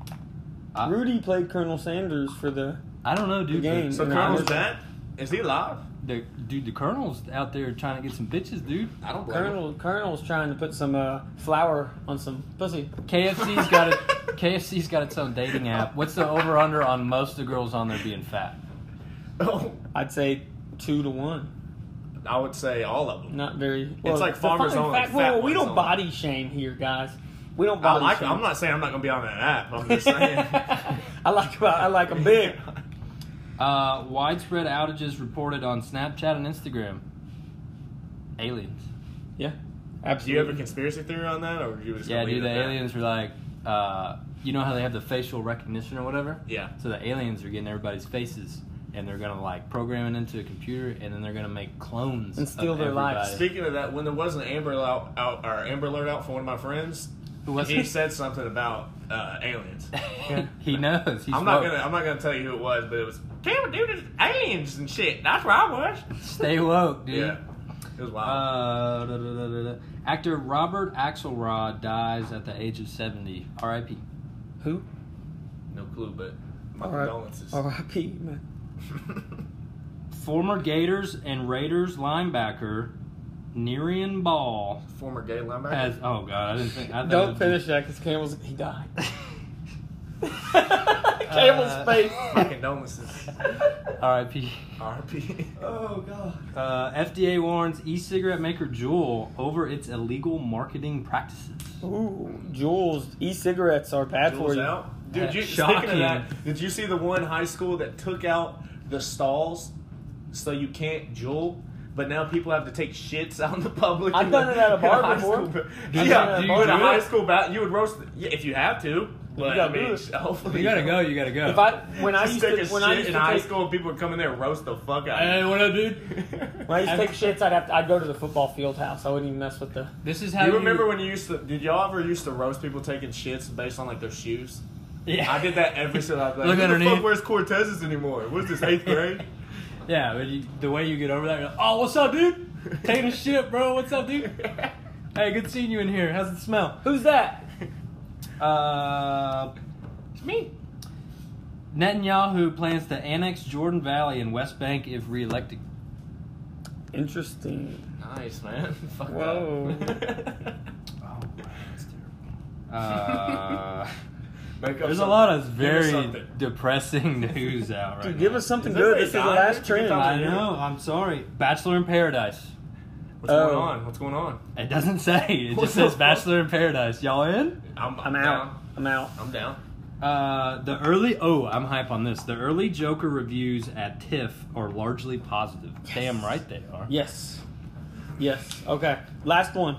I, Rudy played Colonel Sanders for the. I don't know, dude. The game. The, So No, Colonel's I was- back? Is he alive? the dude, the Colonel's out there trying to get some bitches, dude. I don't blame him. Colonel Colonel's trying to put some uh, flour on some pussy. K F C's got it. K F C's got its own dating app. What's the over under on most of the girls on there being fat? Oh, I'd say two to one. I would say all of them. Not very. like the farmers fucking only, fat- fat well, we ones don't only. body shame here, guys. We don't I body like, shame. I'm not saying I'm not going to be on that app. I'm just saying. I like. I like them big. Uh, widespread outages reported on Snapchat and Instagram. Aliens. Yeah, Do absolutely. you have a conspiracy theory on that, or you just Yeah, gonna leave dude. it The at that? aliens were like, uh, you know how they have the facial recognition or whatever? Yeah. So the aliens are getting everybody's faces, and they're gonna like program it into a computer, and then they're gonna make clones And steal of their lives. everybody. Speaking of that, when there was an Amber out, out or Amber Alert out for one of my friends, Who was he it? said something about uh, aliens. He knows. He's I'm not woke. gonna I'm not gonna tell you who it was, but it was damn dude, it's aliens and shit. That's where I was. Stay woke, dude. Yeah, it was wild. Uh, da, da, da, da, da. Actor Robert Axelrod dies at the age of seventy. R I P Who? no clue, but my All right. condolences. R I P man. Former Gators and Raiders linebacker Nerian Ball Former gay linebacker. has. Oh God, I didn't think. I thought it Don't was- finish that because Campbell's he died. Campbell's face. my condolences. R I P R P. Oh god. Uh, F D A warns e-cigarette maker Juul over its illegal marketing practices. Ooh, Jules. E-cigarettes are bad for Jules you. out. Dude, That's you, shocking. speaking of that, did you see the one high school that took out the stalls so you can't jewel? But now people have to take shits out in the public. I've in done the- it at a in bar high before. school. Did yeah, you do it at a you bar? go to Do high it. school bat, you would roast yeah, if you have to. But gotta I mean, do it. hopefully You gotta go. You gotta go. If I when I Just used take to a when I shit used in to high take, school, people would come in there and roast the fuck out Hey, of what up, dude? you. when I used to take shits, I'd have to, I'd go to the football field house. I wouldn't even mess with the. This is Do how you remember when you used to? Did y'all ever used to roast people taking shits based on like their shoes? Yeah. I did that every single time. Like, Look who the underneath. fuck wears Cortezes anymore? What's this eighth grade? Yeah, but you, the way you get over that, you're like, oh, what's up, dude? Taking a shit, bro. What's up, dude? Hey, good seeing you in here. How's it smell? Who's that? Uh, Me. Netanyahu plans to annex Jordan Valley and West Bank if reelected. Interesting. Nice, man. Fuck Whoa. that. Oh, that's terrible. Uh, Make up there's a something. lot of Give us very something. depressing news out right Dude, now. give us something Is good. everybody This is the dying? last Get trend. your I time. know. I'm sorry. Bachelor in Paradise. What's Oh. going on? What's going on? It doesn't say. It What just the says fuck? Bachelor in Paradise. Y'all in? I'm, I'm out. Down. I'm out. I'm down. Uh, the early oh, I'm hype on this. The early Joker reviews at TIFF are largely positive. Damn right they are. Yes. Yes. Okay. Last one.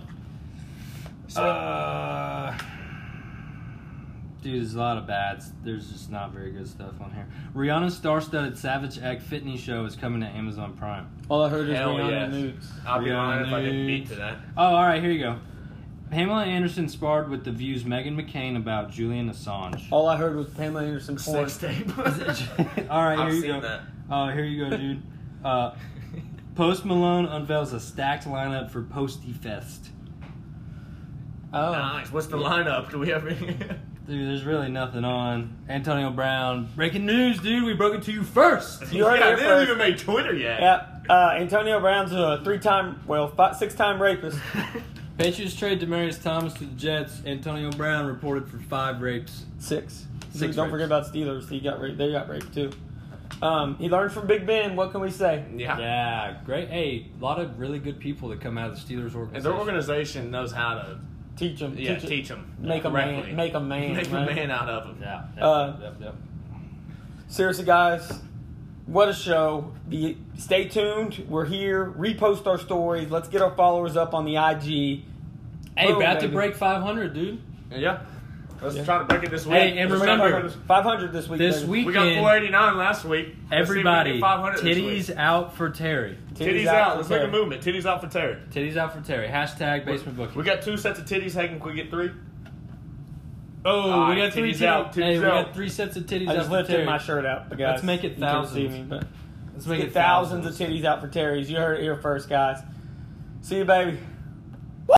Uh, dude, there's a lot of bads. There's just not very good stuff on here. Rihanna's star-studded Savage X Fitness show is coming to Amazon Prime. All I heard is Hell Rihanna yes. nudes. I'll be Rihanna lying if I didn't beat nudes. to that. Oh, all right, here you go. Pamela Anderson sparred with The View's Meghan McCain about Julian Assange. All I heard was Pamela Anderson porn. Sex tape. all right, here I've you seen go. that. Uh, here you go, dude. Uh, Post Malone unveils a stacked lineup for Posty Fest. Oh. Nice. What's the lineup? Do we have any? Dude, there's really nothing on. Antonio Brown. Breaking news, dude. We broke it to you first. You heard yeah, it they here haven't first. even made Twitter yet. Yeah. Uh, Antonio Brown's a three-time, well, five, six-time rapist. Patriots trade Demaryius Thomas to the Jets. Antonio Brown reported for five rapes. Six. Six Dude, don't rapes. forget about Steelers. He got raped. They got raped too. Um, he learned from Big Ben. What can we say? Yeah. Yeah, great. Hey, a lot of really good people that come out of the Steelers organization. And their organization knows how to Teach him. yeah, teach, teach them. Make a man. Make a man. Make right? a man out of them. Yeah. Yep, Uh, yep, yep. Seriously, guys, what a show. Be, stay tuned. We're here. Repost our stories. Let's get our followers up on the I G. Hey, Boom, about to baby. break five hundred, dude. Yeah. Let's Yeah. try to break it this week. Hey, and Let's remember- try to break it five hundred this week. This baby. week- We got weekend, four eighty-nine last week. Let's see if we can Everybody, get five hundred this titties week. out for Terry. Titties out. for Let's make Terry. a movement. Titties out for Terry. Titties out for Terry. Hashtag basement booking. We got two sets of titties. Hey, can we get three? Oh, All we right, got three titties titties out, titties Hey, we out. got three sets of titties I out just for lifted Terry. my shirt out, but guys, Let's make it you can't see thousands. me, but Let's let's make get it thousands thousands. of titties out for Terry's. You heard it here first, guys. See you, baby.